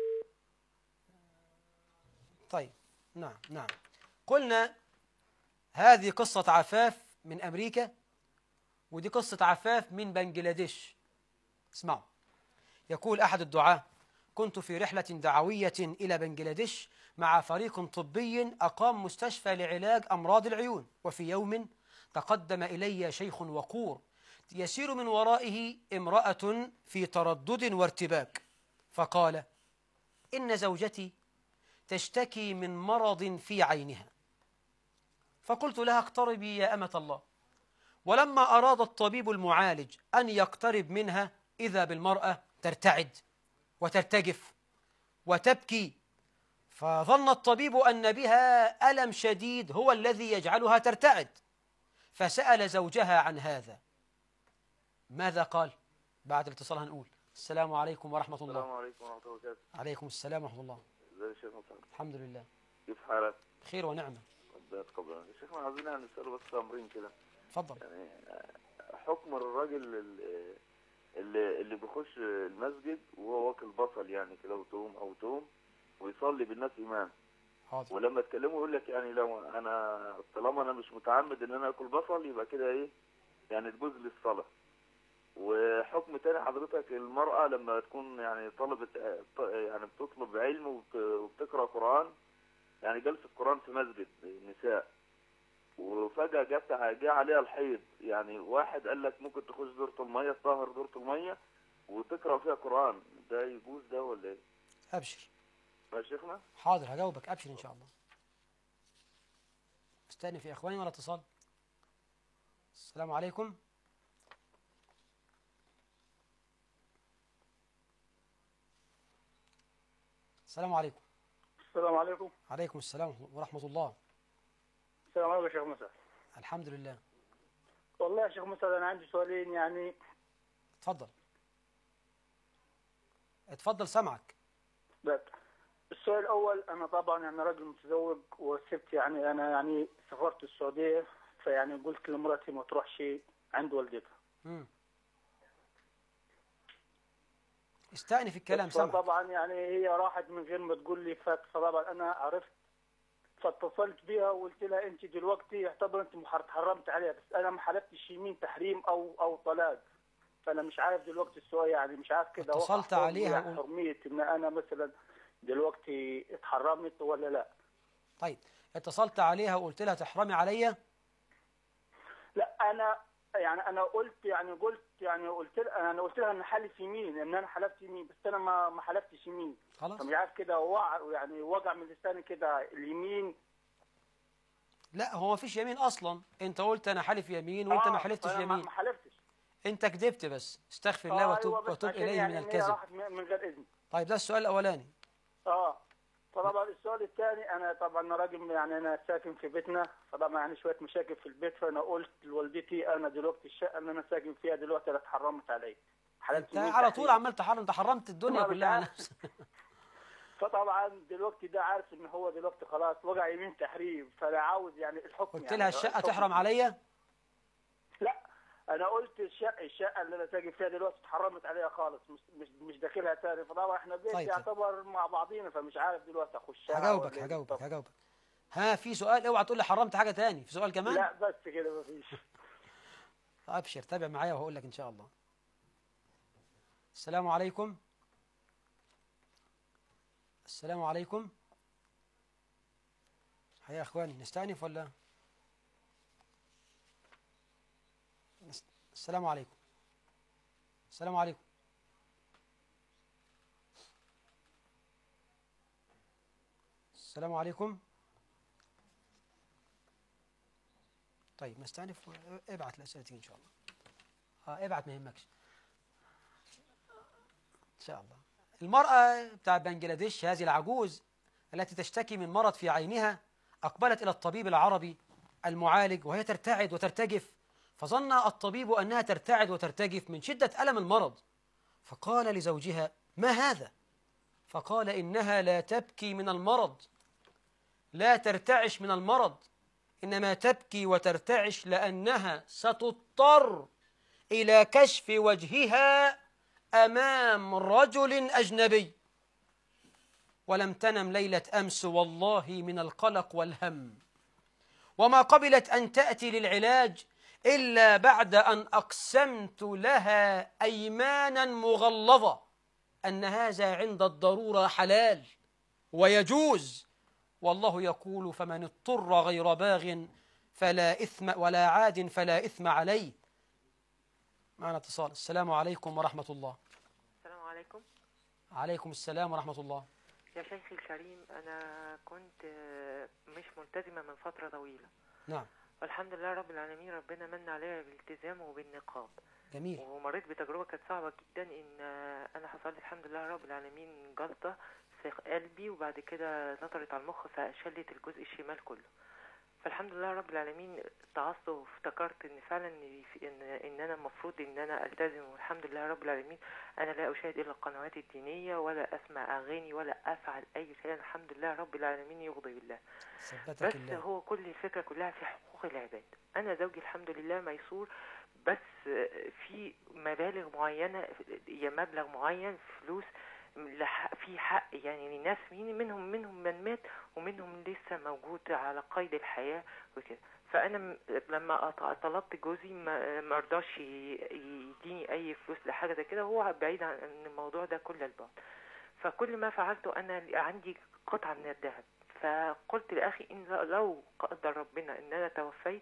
طيب. نعم نعم. قلنا هذه قصة عفاف من أمريكا، ودي قصة عفاف من بنجلاديش. اسمعوا. يقول أحد الدعاة: كنت في رحلة دعوية إلى بنجلاديش مع فريق طبي أقام مستشفى لعلاج أمراض العيون، وفي يوم تقدم إلي شيخ وقور يسير من ورائه امرأة في تردد وارتباك، فقال: إن زوجتي تشتكي من مرض في عينها. فقلت لها: اقتربي يا أمة الله. ولما أراد الطبيب المعالج أن يقترب منها إذا بالمرأة ترتعد وترتجف وتبكي، فظن الطبيب أن بها ألم شديد هو الذي يجعلها ترتعد، فسأل زوجها عن هذا. ماذا قال؟ بعد الاتصال هنقول. السلام عليكم ورحمة الله. السلام عليكم ورحمة الله وبركاته. عليكم السلام ورحمة الله. ازيك يا شيخ مسعد؟ الحمد لله. كيف حالك؟ خير ونعمة. ربنا يتقبل. يا شيخنا عايزين يعني نسأله بس أمرين كده. اتفضل. يعني حكم الراجل اللي اللي, اللي بيخش المسجد وهو واكل بصل يعني كده وتوم أو توم ويصلي بالناس إمام. حاضر. ولما تكلمه يقول لك يعني لو أنا طالما أنا مش متعمد إن أنا آكل بصل يبقى كده إيه؟ يعني تجوز لي الصلاة. وحكم تاني حضرتك المرأة لما تكون يعني طلبت يعني بتطلب علم وبت- وبتقرأ قرآن، يعني جلسة قرآن في مسجد النساء، وفجأة جت جه عليها الحيض، يعني واحد قال لك ممكن تخش دورة المية تطهر دورة المية وتقرأ فيها قرآن، ده يجوز ده ولا ايه؟ أبشر. يا شيخنا؟ حاضر هجاوبك، أبشر إن شاء الله. استأنف يا إخواني ولا اتصال. السلام عليكم. السلام عليكم. السلام عليكم. عليكم السلام ورحمة الله. السلام عليكم يا شيخ مسعد. الحمد لله. والله يا شيخ مسعد أنا عندي سؤالين يعني. اتفضل. اتفضل سامعك. بس السؤال الأول، أنا طبعا أنا راجل متزوج وسبت يعني أنا يعني سافرت السعودية، فيعني قلت لمراتي ما تروحش عند والدتها. امم استأنف الكلام سامعك. فطبعا يعني هي راحت من غير ما تقول لي، فطبعا أنا عرفت فاتصلت بيها وقلت لها أنت دلوقتي يعتبر أنت محرمت عليها، بس أنا ما حلفتش يمين تحريم أو أو طلاق، فأنا مش عارف دلوقتي السؤال يعني مش عارف كده اتصلت وقع عليها يعني وقل- حرمية إن أنا مثلا دلوقتي اتحرمت ولا لا؟ طيب اتصلت عليها وقلت لها تحرمي عليا؟ لا انا يعني انا قلت يعني قلت يعني قلت لها انا قلت لها ان حلف يمين، ان انا حلفت يمين، بس انا ما ما حلفتش يمين. خلاص. فمش عارف كده وقع يعني وجع من لساني كده اليمين. لا هو ما فيش يمين اصلا، انت قلت انا حلف يمين وانت ما آه، حلفتش فأنا ما يمين. ما حلفتش. انت كذبت بس. استغفر الله اه وتوب ايوه، بس وتوب عشان اليه يعني من ان هي الكذب. راحت من من غير اذن. طيب ده السؤال الاولاني. اه فطبعا السؤال الثاني، انا طبعا راجل يعني انا ساكن في بيتنا، فطبعا يعني شويه مشاكل في البيت، فانا قلت لوالدتي انا دلوقتي الشقه اللي انا ساكن فيها دلوقتي انا اتحرمت علي. حلفت انت يمين على طول تحريم. عمال تحرم، انت حرمت الدنيا ما مش كلها على عارف. نفسك. فطبعا دلوقتي ده عارف ان هو دلوقتي خلاص وقع يمين تحريم، فانا عاوز يعني الحكم. قلت يعني لها الشقه الحكم. تحرم عليا؟ لا انا قلت الشقه الشقه اللي انا ساكن فيها دلوقتي اتحرمت عليها خالص، مش مش مش داخلها تاني، فطبعا احنا بيت طيب. يعتبر مع بعضينا، فمش عارف دلوقتي اخشها. هجاوبك ولا إيه هجاوبك بالظبط. هجاوبك. ها في سؤال؟ اوعى تقول لي حرمت حاجه تاني. في سؤال كمان؟ لا بس كده مفيش. ابشر تابع معايا وهقول لك ان شاء الله. السلام عليكم. السلام عليكم. يا اخواني نستأنف ولا؟ نست... السلام عليكم. السلام عليكم. السلام عليكم. طيب نستأنف. ابعت الأسئلة تيجي إن شاء الله. اه ابعت ما يهمكش إن شاء الله. المرأة بتاع بنجلاديش هذه العجوز التي تشتكي من مرض في عينها أقبلت إلى الطبيب العربي المعالج وهي ترتعد وترتجف، فظن الطبيب أنها ترتعد وترتجف من شدة ألم المرض، فقال لزوجها: ما هذا؟ فقال: إنها لا تبكي من المرض، لا ترتعش من المرض، إنما تبكي وترتعش لأنها ستضطر إلى كشف وجهها أمام رجل أجنبي، ولم تنم ليلة أمس والله من القلق والهم، وما قبلت أن تأتي للعلاج إلا بعد أن أقسمت لها أيمانا مغلظة أن هذا عند الضرورة حلال ويجوز، والله يقول: فمن اضطر غير باغ فلا إثم ولا عاد فلا إثم عليه. معنا اتصال. السلام عليكم ورحمة الله. السلام عليكم. عليكم السلام ورحمة الله. يا شيخي الكريم، أنا كنت مش ملتزمة من فترة طويلة. نعم. والحمد لله رب العالمين، ربنا من عليا بالالتزام وبالنقاب. جميل. ومريت بتجربة كانت صعبة جدا، إن أنا حصل لي الحمد لله رب العالمين جلطة في قلبي، وبعد كده نطرت على المخ فشلت الجزء الشمال كله. فالحمد لله رب العالمين اتعظت وافتكرت ان فعلا ان ان, إن انا المفروض ان انا التزم، والحمد لله رب العالمين انا لا اشاهد الا القنوات الدينيه ولا اسمع اغاني ولا افعل اي شيء، الحمد لله رب العالمين يرضي بالله. ثبتك بس الله. هو كل الفكره كلها في حقوق العباد. انا زوجي الحمد لله ميسور، بس في مبالغ معينه، يا مبلغ معين فلوس في حق يعني لناس، منهم منهم من مات ومنهم لسه موجود على قيد الحياة وكده. فأنا لما طلبت جوزي ما رضاش يديني أي فلوس لحاجة زي كده، هو بعيد عن الموضوع ده كل البعد. فكل ما فعلته أنا عندي قطعة من الذهب، فقلت لأخي إن لو قدر ربنا إن أنا توفيت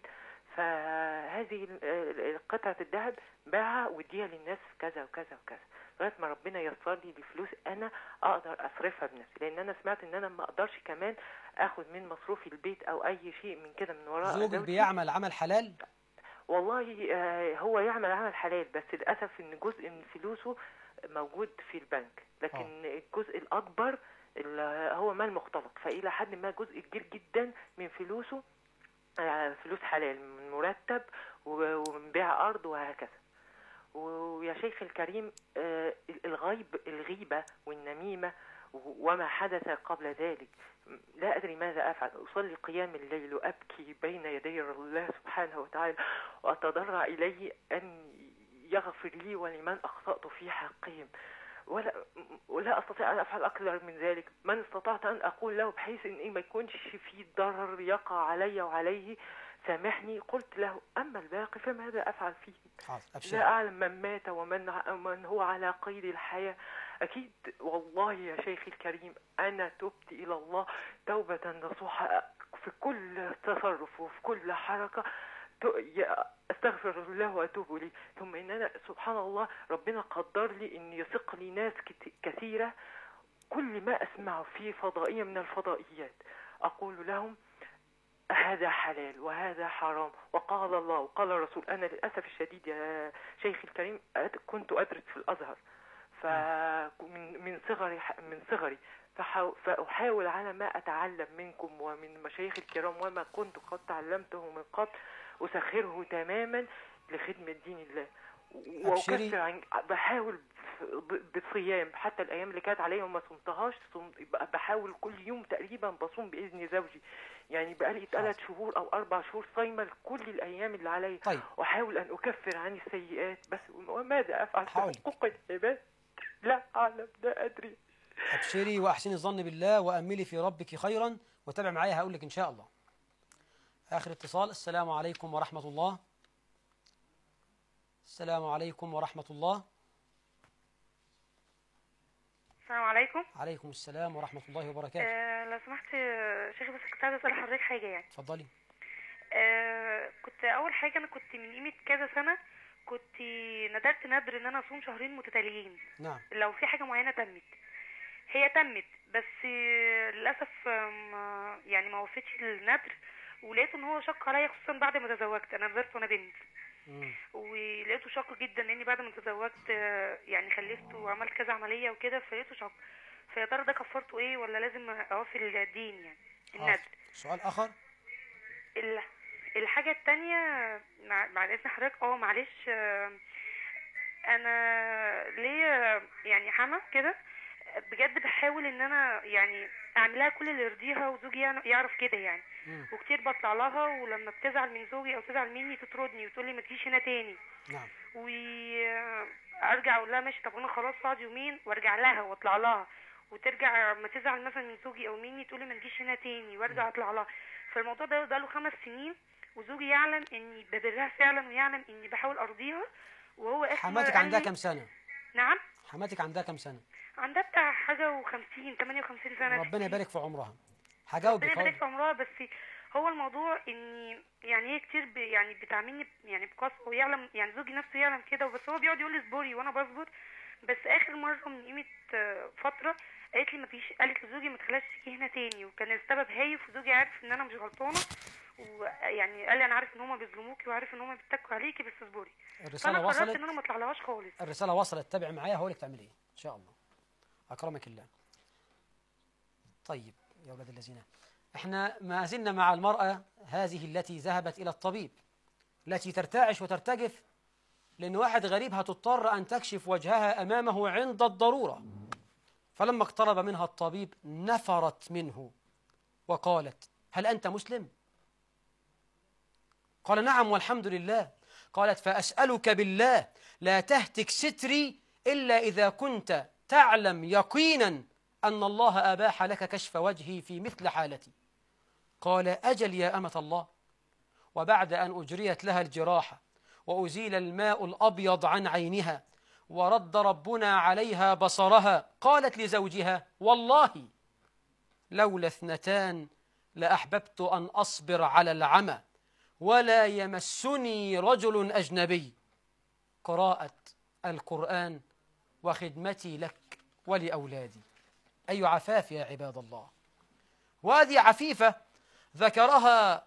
فهذه قطعة الذهب باعها واديها للناس كذا وكذا وكذا، لغايه ما ربنا ييسر لي بفلوس انا اقدر اصرفها بنفسي، لان انا سمعت ان انا ما اقدرش كمان اخد من مصروفي البيت او اي شيء من كده من وراء زوجك زوجتي. بيعمل عمل حلال؟ والله آه هو يعمل عمل حلال، بس للاسف ان جزء من فلوسه موجود في البنك، لكن أوه. الجزء الاكبر هو مال مختلط، فالى حد ما جزء كبير جدا من فلوسه آه فلوس حلال من مرتب ومن بيع ارض وهكذا. ويا شيخ الكريم آه الغيب الغيبة والنميمة وما حدث قبل ذلك لا أدري ماذا أفعل. أصلي قيام الليل وأبكي بين يدي الله سبحانه وتعالى وأتضرع إليه أن يغفر لي ولمن أخطأت في حقهم، ولا ولا أستطيع أن أفعل أكثر من ذلك. من استطعت أن أقول له بحيث أن ما يكونش في ضرر يقع علي وعليه سامحني، قلت له أما الباقي فماذا أفعل فيه؟ لا أعلم من مات ومن من هو على قيد الحياة. أكيد والله يا شيخي الكريم أنا تبت إلى الله توبة نصوحة في كل تصرف وفي كل حركة، أستغفر الله وأتوب إليه. ثم إن أنا سبحان الله ربنا قدر لي إن يثق لي ناس كثيرة، كل ما أسمعه في فضائية من الفضائيات أقول لهم هذا حلال وهذا حرام، وقال الله وقال الرسول. أنا للأسف الشديد يا شيخ الكريم كنت أدرس في الأزهر فمن من صغري من صغري فأحاول على ما أتعلم منكم ومن مشايخ الكرام وما كنت قد تعلمته من قبل أسخره تماما لخدمة دين الله، وأكثر عن بحاول بالصيام حتى الأيام اللي كانت عليا وما صمتهاش بحاول كل يوم تقريبا بصوم بإذن زوجي، يعني بقالي ثلاث شهور أو أربع شهور صايمة كل الأيام اللي عليا. طيب. وأحاول أن أكفر عن السيئات، بس وماذا أفعل في حاول. حقوق العباد؟ لا أعلم لا أدري. أبشري وأحسني الظن بالله وأملي في ربك خيرا، وتابع معايا هقول لك إن شاء الله. آخر اتصال. السلام عليكم ورحمة الله. السلام عليكم ورحمة الله. السلام عليكم. عليكم السلام ورحمة الله وبركاته. آه لو سمحت يا شيخ، بس كنت عايزة أسأل حضرتك حاجة يعني. اتفضلي. آه كنت أول حاجة أنا كنت من قيمة كذا سنة كنت ندرت ندر إن أنا أصوم شهرين متتاليين. نعم. لو في حاجة معينة تمت، هي تمت بس للأسف ما يعني ما وفتش الندر، ولقيت إن هو شق عليا خصوصا بعد ما تزوجت. أنا نذرت وأنا بنت. مم. ولقيته شاق جدا لاني بعد ما تزوجت يعني خلفت وعملت كذا عمليه وكده، فلقيته شاق. فيا ترى ده كفرته ايه ولا لازم اوفي الدين يعني الندر؟ سؤال اخر. الحاجه الثانيه بعد اذن حضرتك، اه معلش، انا ليا يعني حما كده بجد بحاول ان انا يعني اعملها كل اللي يرضيها وزوجي يعرف كده يعني. مم. وكتير بطلع لها، ولما بتزعل من زوجي او تزعل مني تطردني وتقول لي ما تجيش هنا تاني. نعم. وارجع اقول لها ماشي طب انا خلاص اقعد يومين وارجع لها واطلع لها، وترجع ما تزعل مثلا من زوجي او مني تقول لي ما تجيش هنا تاني وارجع اطلع لها. فالموضوع ده بقاله خمس سنين، وزوجي يعلم اني ببرها فعلا ويعلم اني بحاول ارضيها، وهو اسمه. حماتك عندها كام سنه؟ نعم. حماتك عندها كام سنه؟ عندها بتاع حاجه وخمسين ثمانية وخمسين سنه. ربنا يبارك في عمرها. هجاوبك. ربنا يبارك في عمرها. بس هو الموضوع اني يعني هي كتير ب يعني بتعاملني يعني بقسوه، ويعلم يعني زوجي نفسه يعلم كده، بس هو بيقعد يقول لي اصبري وانا بصبر. بس اخر مره من قيمه فتره قالت لي ما فيش، قالت لزوجي ما تخليش تيجي هنا تاني، وكان السبب هايف وزوجي عارف ان انا مش غلطانه، ويعني قال لي انا عارف ان هم بيظلموكي وعارف ان هم بيتكوا عليكي بس اصبري. الرساله وصلت. فانا قررت ان انا ما اطلعلهاش خالص. الرساله وصلت. تابع معايا هقول لك تعملي ايه ان شاء الله. اكرمك الله. طيب يا اولاد الذين، احنا ما زلنا مع المرأة هذه التي ذهبت إلى الطبيب، التي ترتعش وترتجف لأن واحد غريب هتضطر أن تكشف وجهها أمامه عند الضرورة. فلما اقترب منها الطبيب نفرت منه وقالت: هل أنت مسلم؟ قال: نعم والحمد لله. قالت: فأسألك بالله لا تهتك ستري إلا إذا كنت تعلم يقينا أن الله أباح لك كشف وجهي في مثل حالتي. قال: أجل يا أمة الله. وبعد أن أجريت لها الجراحة وأزيل الماء الأبيض عن عينها ورد ربنا عليها بصرها، قالت لزوجها: والله لولا اثنتان لأحببت أن أصبر على العمى ولا يمسني رجل أجنبي، قراءة القرآن وخدمتي لك ولأولادي. أي عفاف يا عباد الله. وهذه عفيفة ذكرها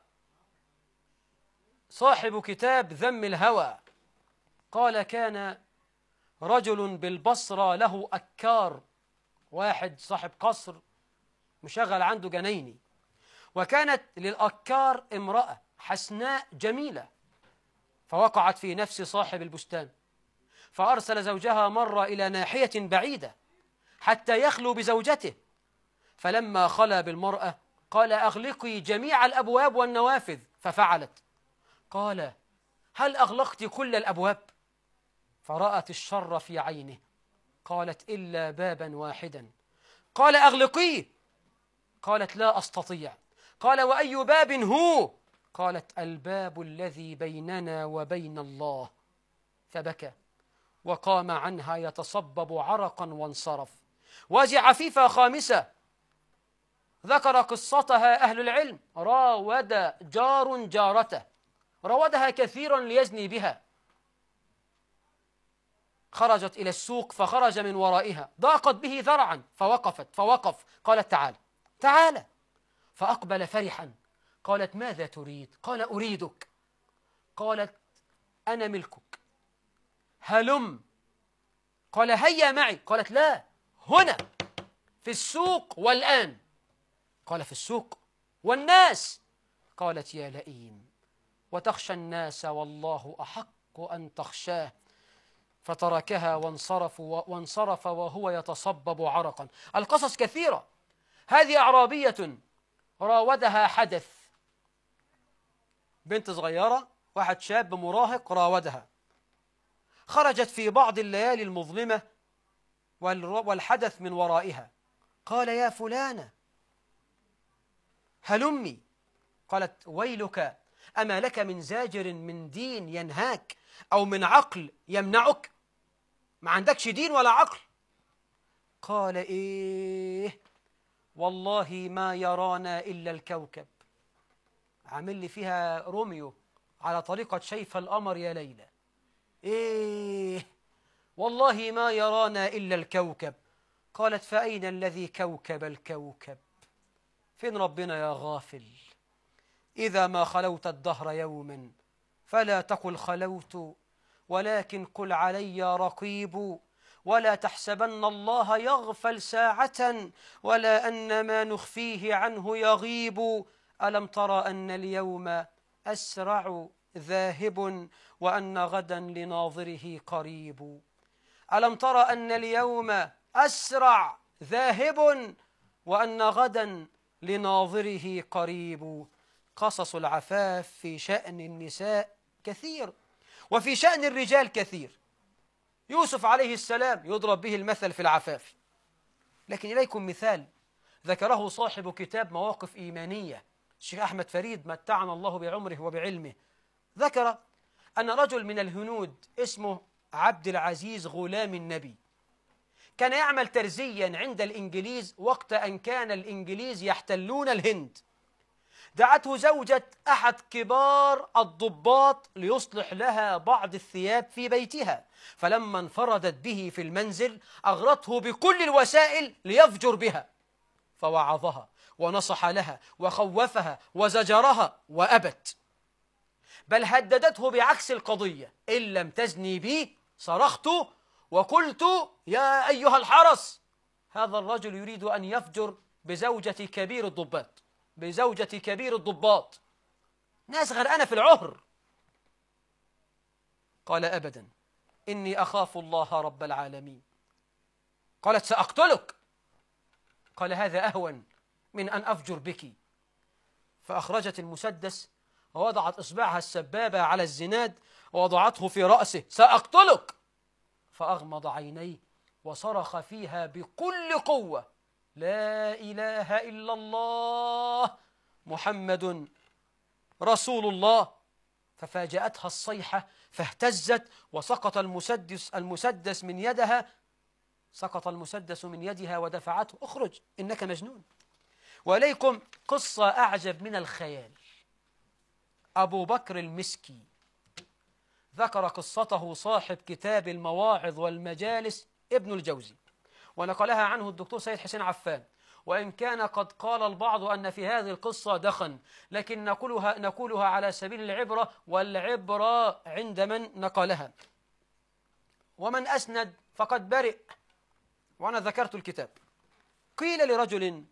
صاحب كتاب ذم الهوى. قال: كان رجل بالبصرة له أكار، واحد صاحب قصر مشغل عنده جنيني، وكانت للأكار امرأة حسناء جميلة، فوقعت في نفس صاحب البستان، فأرسل زوجها مرة إلى ناحية بعيدة حتى يخلو بزوجته، فلما خلا بالمرأة قال: أغلقي جميع الأبواب والنوافذ، ففعلت. قال: هل أغلقت كل الأبواب؟ فرأت الشر في عينه، قالت: إلا بابا واحدا. قال: أغلقيه. قالت: لا أستطيع. قال: وأي باب هو؟ قالت: الباب الذي بيننا وبين الله. فبكى وقام عنها يتصبب عرقا وانصرف. وهذه عفيفة خامسة ذكر قصتها أهل العلم. راود جار جارته، راودها كثيرا ليزني بها، خرجت إلى السوق فخرج من ورائها، ضاقت به ذرعا فوقفت فوقف. قالت: تعال تعال. فأقبل فرحا. قالت: ماذا تريد؟ قال: أريدك. قالت: أنا ملكك، هلم. قال: هيا معي. قالت: لا، هنا في السوق والآن. قال: في السوق والناس. قالت: يا لئيم، وتخشى الناس والله أحق أن تخشاه. فتركها وانصرف وانصرف وهو يتصبب عرقا. القصص كثيرة. هذه أعرابية راودها حدث، بنت صغيرة، واحد شاب مراهق راودها، خرجت في بعض الليالي المظلمة والحدث من ورائها. قال: يا فلانة هلمي. قالت: ويلك، أما لك من زاجر من دين ينهاك أو من عقل يمنعك؟ ما عندكش دين ولا عقل. قال: إيه والله ما يرانا إلا الكوكب. عامل لي فيها روميو على طريقة شيف القمر يا ليلى. إيه والله ما يرانا إلا الكوكب. قالت: فأين الذي كوكب الكوكب؟ فين ربنا يا غافل؟ إذا ما خلوت الدهر يوما فلا تقل خلوت، ولكن قل علي رقيب. ولا تحسبن الله يغفل ساعة، ولا أن ما نخفيه عنه يغيب. ألم ترى أن اليوم أسرع ذاهب، وأن غدا لناظره قريب. ألم ترى أن اليوم أسرع ذاهب، وأن غدا لناظره قريب. قصص العفاف في شأن النساء كثير، وفي شأن الرجال كثير. يوسف عليه السلام يضرب به المثل في العفاف. لكن إليكم مثال ذكره صاحب كتاب مواقف إيمانية الشيخ أحمد فريد متعنا الله بعمره وبعلمه. ذكر أن رجل من الهنود اسمه عبد العزيز غلام النبي كان يعمل ترزيا عند الإنجليز وقت أن كان الإنجليز يحتلون الهند. دعته زوجة أحد كبار الضباط ليصلح لها بعض الثياب في بيتها، فلما انفردت به في المنزل أغرته بكل الوسائل ليفجر بها، فوعظها ونصح لها وخوفها وزجرها وأبت، بل هددته بعكس القضية: إن لم تزني بي صرخت وقلت يا أيها الحرس، هذا الرجل يريد أن يفجر بزوجة كبير الضباط. بزوجة كبير الضباط، ناس غرقانة في العهر. قال أبدا، إني أخاف الله رب العالمين. قالت سأقتلك. قال هذا أهون من أن أفجر بك. فأخرجت المسدس ووضعت إصبعها السبابة على الزناد ووضعته في رأسه. سأقتلك. فأغمض عينيه وصرخ فيها بكل قوة: لا إله إلا الله محمد رسول الله. ففاجأتها الصيحة فاهتزت وسقط المسدس المسدس من يدها سقط المسدس من يدها ودفعته: اخرج إنك مجنون. وإليكم قصة أعجب من الخيال. أبو بكر المسكي ذكر قصته صاحب كتاب المواعظ والمجالس ابن الجوزي، ونقلها عنه الدكتور سيد حسين عفان، وإن كان قد قال البعض أن في هذه القصة دخن، لكن نقولها, نقولها على سبيل العبرة، والعبرة عند من نقلها، ومن أسند فقد برئ. وأنا ذكرت الكتاب. قيل لرجل: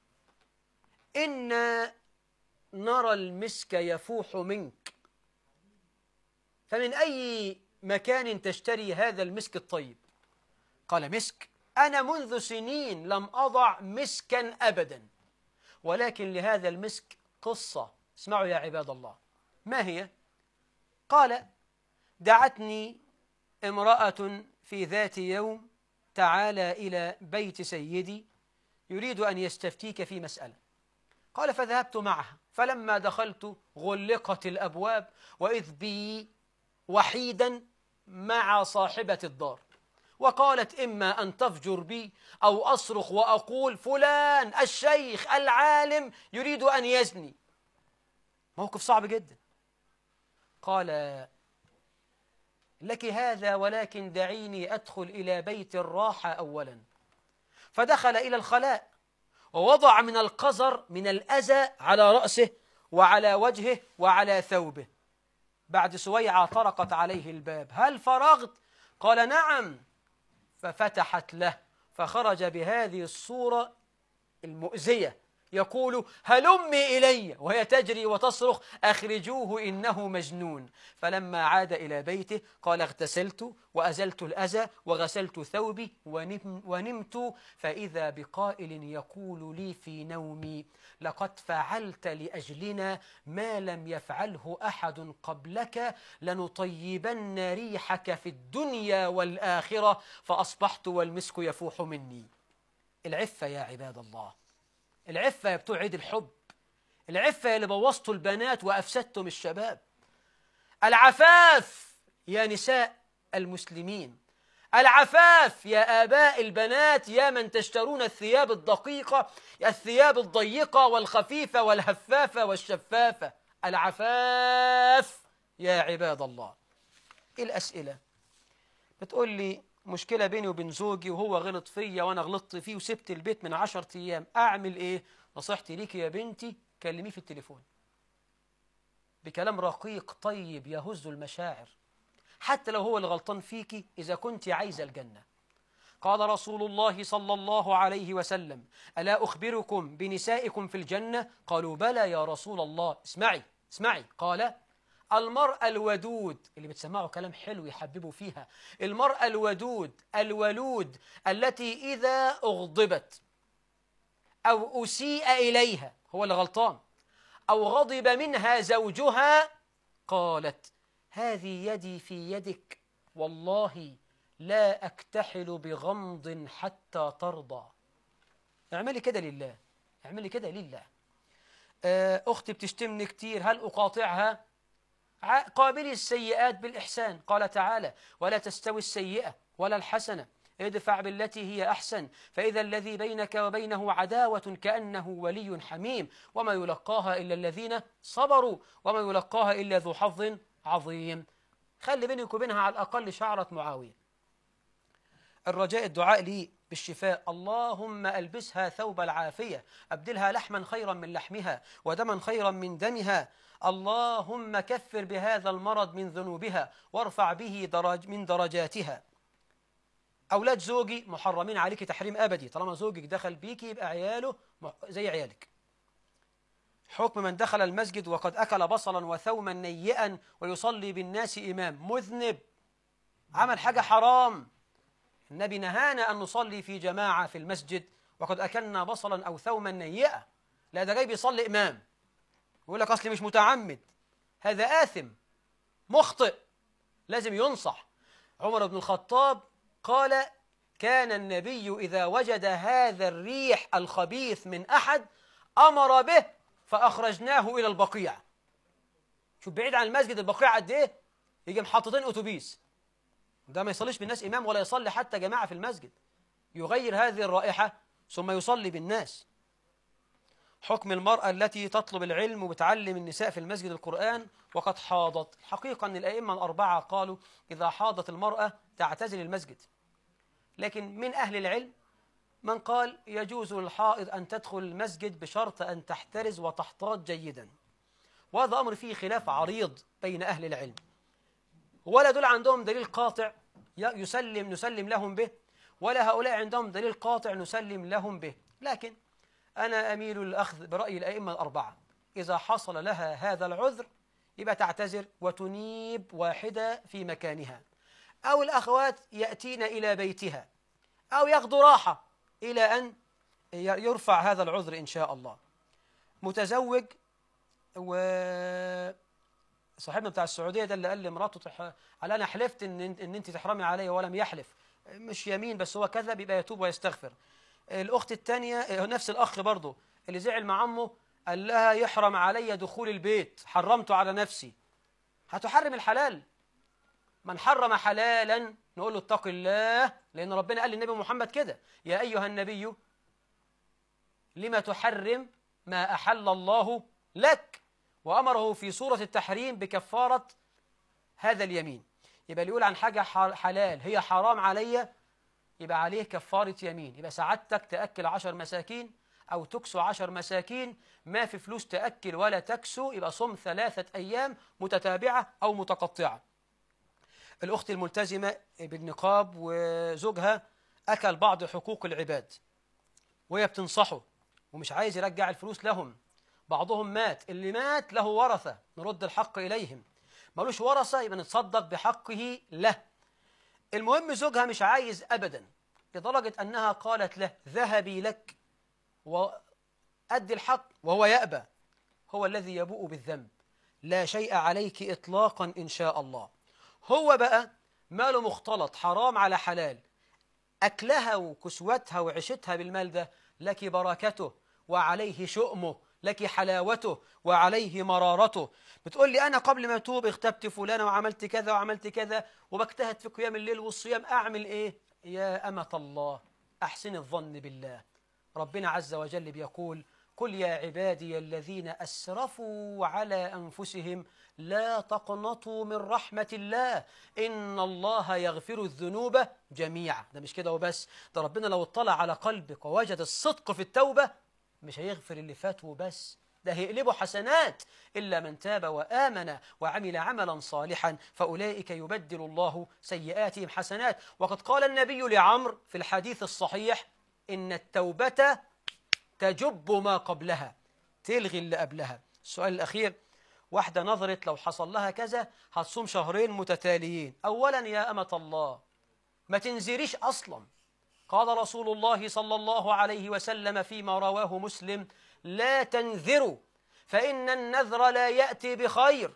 إنا نرى المسك يفوح منك، فمن أي مكان تشتري هذا المسك الطيب؟ قال: مسك؟ أنا منذ سنين لم أضع مسكا أبدا، ولكن لهذا المسك قصة، اسمعوا يا عباد الله. ما هي؟ قال: دعتني امرأة في ذات يوم: تعالى إلى بيت سيدي يريد أن يستفتيك في مسألة. قال: فذهبت معها، فلما دخلت غلقت الأبواب، وإذ بي وحيدا مع صاحبة الدار، وقالت: إما أن تفجر بي أو أصرخ وأقول فلان الشيخ العالم يريد أن يزني. موقف صعب جدا. قال: لك هذا، ولكن دعيني أدخل إلى بيت الراحة أولا. فدخل إلى الخلاء ووضع من القذر من الأذى على رأسه وعلى وجهه وعلى ثوبه. بعد سويعة طرقت عليه الباب: هل فرغت؟ قال: نعم. ففتحت له، فخرج بهذه الصورة المؤذية يقول: هلمي إلي، وهي تجري وتصرخ: أخرجوه إنه مجنون. فلما عاد إلى بيته قال: اغتسلت وأزلت الأذى وغسلت ثوبي ونمت، فإذا بقائل يقول لي في نومي: لقد فعلت لأجلنا ما لم يفعله أحد قبلك، لنطيبن ريحك في الدنيا والآخرة. فأصبحت والمسك يفوح مني. العفة يا عباد الله، العفة يا بتوع عيد الحب، العفة يا اللي بوظتوا البنات وأفسدتم الشباب، العفاف يا نساء المسلمين، العفاف يا آباء البنات، يا من تشترون الثياب الدقيقة، الثياب الضيقة والخفيفة والهفافة والشفافة، العفاف يا عباد الله. الأسئلة بتقول لي: مشكلة بيني وبين زوجي وهو غلط فيا وأنا غلطت فيه وسبت البيت من عشرة أيام، أعمل إيه؟ نصيحتي ليك يا بنتي: كلميه في التليفون بكلام رقيق طيب يهز المشاعر، حتى لو هو اللي غلطان فيكي، إذا كنت عايزة الجنة. قال رسول الله صلى الله عليه وسلم: ألا أخبركم بنسائكم في الجنة؟ قالوا: بلى يا رسول الله. اسمعي اسمعي قال: المرأة الودود، اللي بتسمعوا كلام حلو يحببوا فيها، المرأة الودود الولود التي إذا أغضبت أو أسيء إليها، هو اللي غلطان، أو غضب منها زوجها، قالت: هذه يدي في يدك، والله لا أكتحل بغمض حتى ترضى. اعملي كده لله، اعملي كده لله. أختي بتشتمني كتير، هل أقاطعها؟ قابلي السيئات بالإحسان. قال تعالى: ولا تستوي السيئة ولا الحسنة، ادفع بالتي هي أحسن، فإذا الذي بينك وبينه عداوة كأنه ولي حميم، وما يلقاها إلا الذين صبروا وما يلقاها إلا ذو حظ عظيم. خلي بينك وبينها على الأقل شعرة معاوية. الرجاء الدعاء لي بالشفاء: اللهم ألبسها ثوب العافية، أبدلها لحما خيرا من لحمها ودما خيرا من دمها، اللهم كفر بهذا المرض من ذنوبها وارفع به درج من درجاتها. أولاد زوجي محرمين عليك تحريم أبدي، طالما زوجك دخل بيكي يبقى عياله زي عيالك. حكم من دخل المسجد وقد أكل بصلا وثوما نيئا ويصلي بالناس إمام، مذنب، عمل حاجة حرام. النبي نهانا أن نصلي في جماعة في المسجد وقد أكلنا بصلا أو ثوما نيئا. لا، ده جاي بيصلي إمام يقول لك أصلي مش متعمد، هذا آثم مخطئ لازم ينصح. عمر بن الخطاب قال: كان النبي إذا وجد هذا الريح الخبيث من أحد أمر به فأخرجناه إلى البقيع. شوف بعيد عن المسجد البقيع قد إيه، يجي محطتين أتوبيس. ده ما يصليش بالناس إمام ولا يصلي حتى جماعة في المسجد، يغير هذه الرائحة ثم يصلي بالناس. حكم المرأة التي تطلب العلم وبتعلم النساء في المسجد القرآن وقد حاضت. الحقيقة أن الأئمة الأربعة قالوا إذا حاضت المرأة تعتزل المسجد، لكن من أهل العلم من قال يجوز للحائض أن تدخل المسجد بشرط أن تحترز وتحتاط جيدا، وهذا أمر فيه خلاف عريض بين أهل العلم، ولا دول عندهم دليل قاطع يسلم نسلم لهم به، ولا هؤلاء عندهم دليل قاطع نسلم لهم به. لكن أنا أميل للأخذ برأي الأئمة الأربعة، إذا حصل لها هذا العذر يبقى تعتذر وتنيب واحدة في مكانها، أو الأخوات يأتين إلى بيتها، أو ياخذوا راحة إلى أن يرفع هذا العذر إن شاء الله. متزوج، وصاحبنا بتاع السعودية ده اللي قال لمراته تح... قال أنا حلفت إن, إن أنت تحرمي علي ولم يحلف، مش يمين بس هو كذب، يبقى يتوب ويستغفر. الأخت الثانية نفس الأخ برضه اللي زعل مع عمه قال لها يحرم علي دخول البيت، حرمته على نفسي. هتحرم الحلال؟ من حرم حلالا نقول له اتق الله، لأن ربنا قال للنبي محمد كده: يا أيها النبي لما تحرم ما أحل الله لك، وأمره في سورة التحريم بكفارة هذا اليمين. يبقى اللي يقول عن حاجة حلال هي حرام عليا يبقى عليه كفارة يمين. يبقى سعادتك تأكل عشر مساكين أو تكسو عشر مساكين، ما في فلوس تأكل ولا تكسو يبقى صم ثلاثة أيام متتابعة أو متقطعة. الأخت الملتزمة بالنقاب وزوجها أكل بعض حقوق العباد وهي بتنصحه ومش عايز يرجع الفلوس لهم، بعضهم مات، اللي مات له ورثة نرد الحق إليهم، ملوش ورثة يبقى نتصدق بحقه له. المهم زوجها مش عايز أبدا، لدرجة أنها قالت له ذهبي لك وأدي الحق، وهو يأبى، هو الذي يبوء بالذنب، لا شيء عليك إطلاقا إن شاء الله. هو بقى ماله مختلط، حرام على حلال، أكلها وكسوتها وعيشتها بالمال ده لك بركته وعليه شؤمه، لك حلاوته وعليه مرارته. بتقول لي أنا قبل ما أتوب اغتبت فلانة وعملت كذا وعملت كذا وبجتهد في قيام الليل والصيام، أعمل إيه؟ يا أمة الله أحسن الظن بالله. ربنا عز وجل بيقول: قل يا عبادي الذين أسرفوا على أنفسهم لا تقنطوا من رحمة الله إن الله يغفر الذنوب جميعا. ده مش كده وبس، ده ربنا لو اطلع على قلبك ووجد الصدق في التوبة مش هيغفر اللي فات وبس، ده هيقلبه حسنات، إلا من تاب وآمن وعمل عملا صالحا فأولئك يبدل الله سيئاتهم حسنات. وقد قال النبي لعمرو في الحديث الصحيح: إن التوبة تجب ما قبلها، تلغي اللي قبلها. السؤال الأخير: واحدة نظرت لو حصل لها كذا هتصوم شهرين متتاليين. أولا يا أمة الله ما تنذريش أصلا، قال رسول الله صلى الله عليه وسلم فيما رواه مسلم: لا تنذروا فإن النذر لا يأتي بخير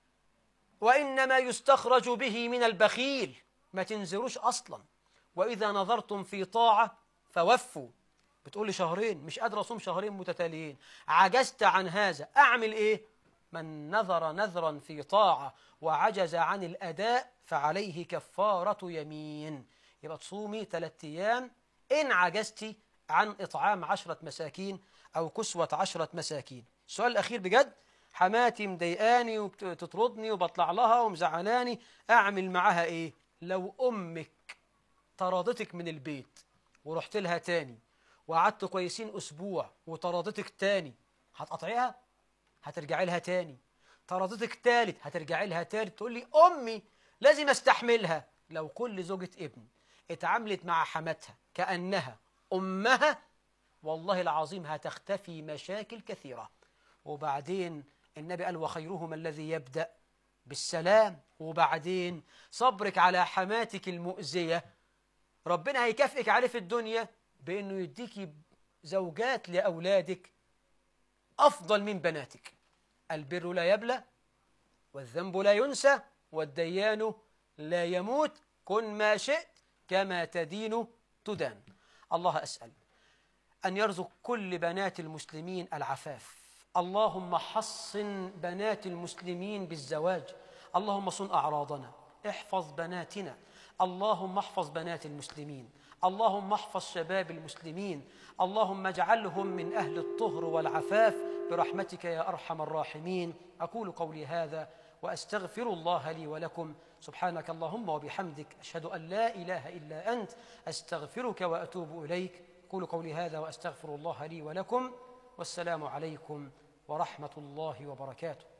وإنما يستخرج به من البخيل. ما تنذروش أصلا، وإذا نظرتم في طاعة فوفوا. بتقول لي شهرين مش قادر أصوم شهرين متتاليين، عجزت عن هذا، أعمل إيه؟ من نذر نذرا في طاعة وعجز عن الأداء فعليه كفارة يمين. يبقى تصومي ثلاثة أيام إن عجزتي عن إطعام عشرة مساكين أو كسوة عشرة مساكين. السؤال الأخير بجد: حماتي مضايقاني وبتطردني وبطلع لها ومزعلاني، أعمل معها إيه؟ لو أمك طردتك من البيت ورحت لها تاني وقعدت كويسين أسبوع وطردتك تاني، هتقطعيها؟ هترجعي لها تاني. طردتك تالت هترجعي لها تالت. تقول لي أمي لازم أستحملها. لو كل زوجة ابن اتعاملت مع حماتها كأنها أمها والله العظيم هتختفي مشاكل كثيرة. وبعدين النبي قال وخيرهما الذي يبدأ بالسلام. وبعدين صبرك على حماتك المؤذية ربنا هيكافئك عليه في الدنيا بأنه يديكي زوجات لأولادك أفضل من بناتك. البر لا يبلى والذنب لا ينسى والديان لا يموت، كن ما شئت كما تدين تدان. الله أسأل أن يرزق كل بنات المسلمين العفاف. اللهم حصن بنات المسلمين بالزواج، اللهم صن أعراضنا، احفظ بناتنا، اللهم احفظ بنات المسلمين، اللهم احفظ شباب المسلمين، اللهم اجعلهم من أهل الطهر والعفاف برحمتك يا أرحم الراحمين. أقول قولي هذا وأستغفر الله لي ولكم. سبحانك اللهم وبحمدك، أشهد أن لا إله إلا أنت، أستغفرك وأتوب إليك. أقول قولي هذا وأستغفر الله لي ولكم، والسلام عليكم ورحمة الله وبركاته.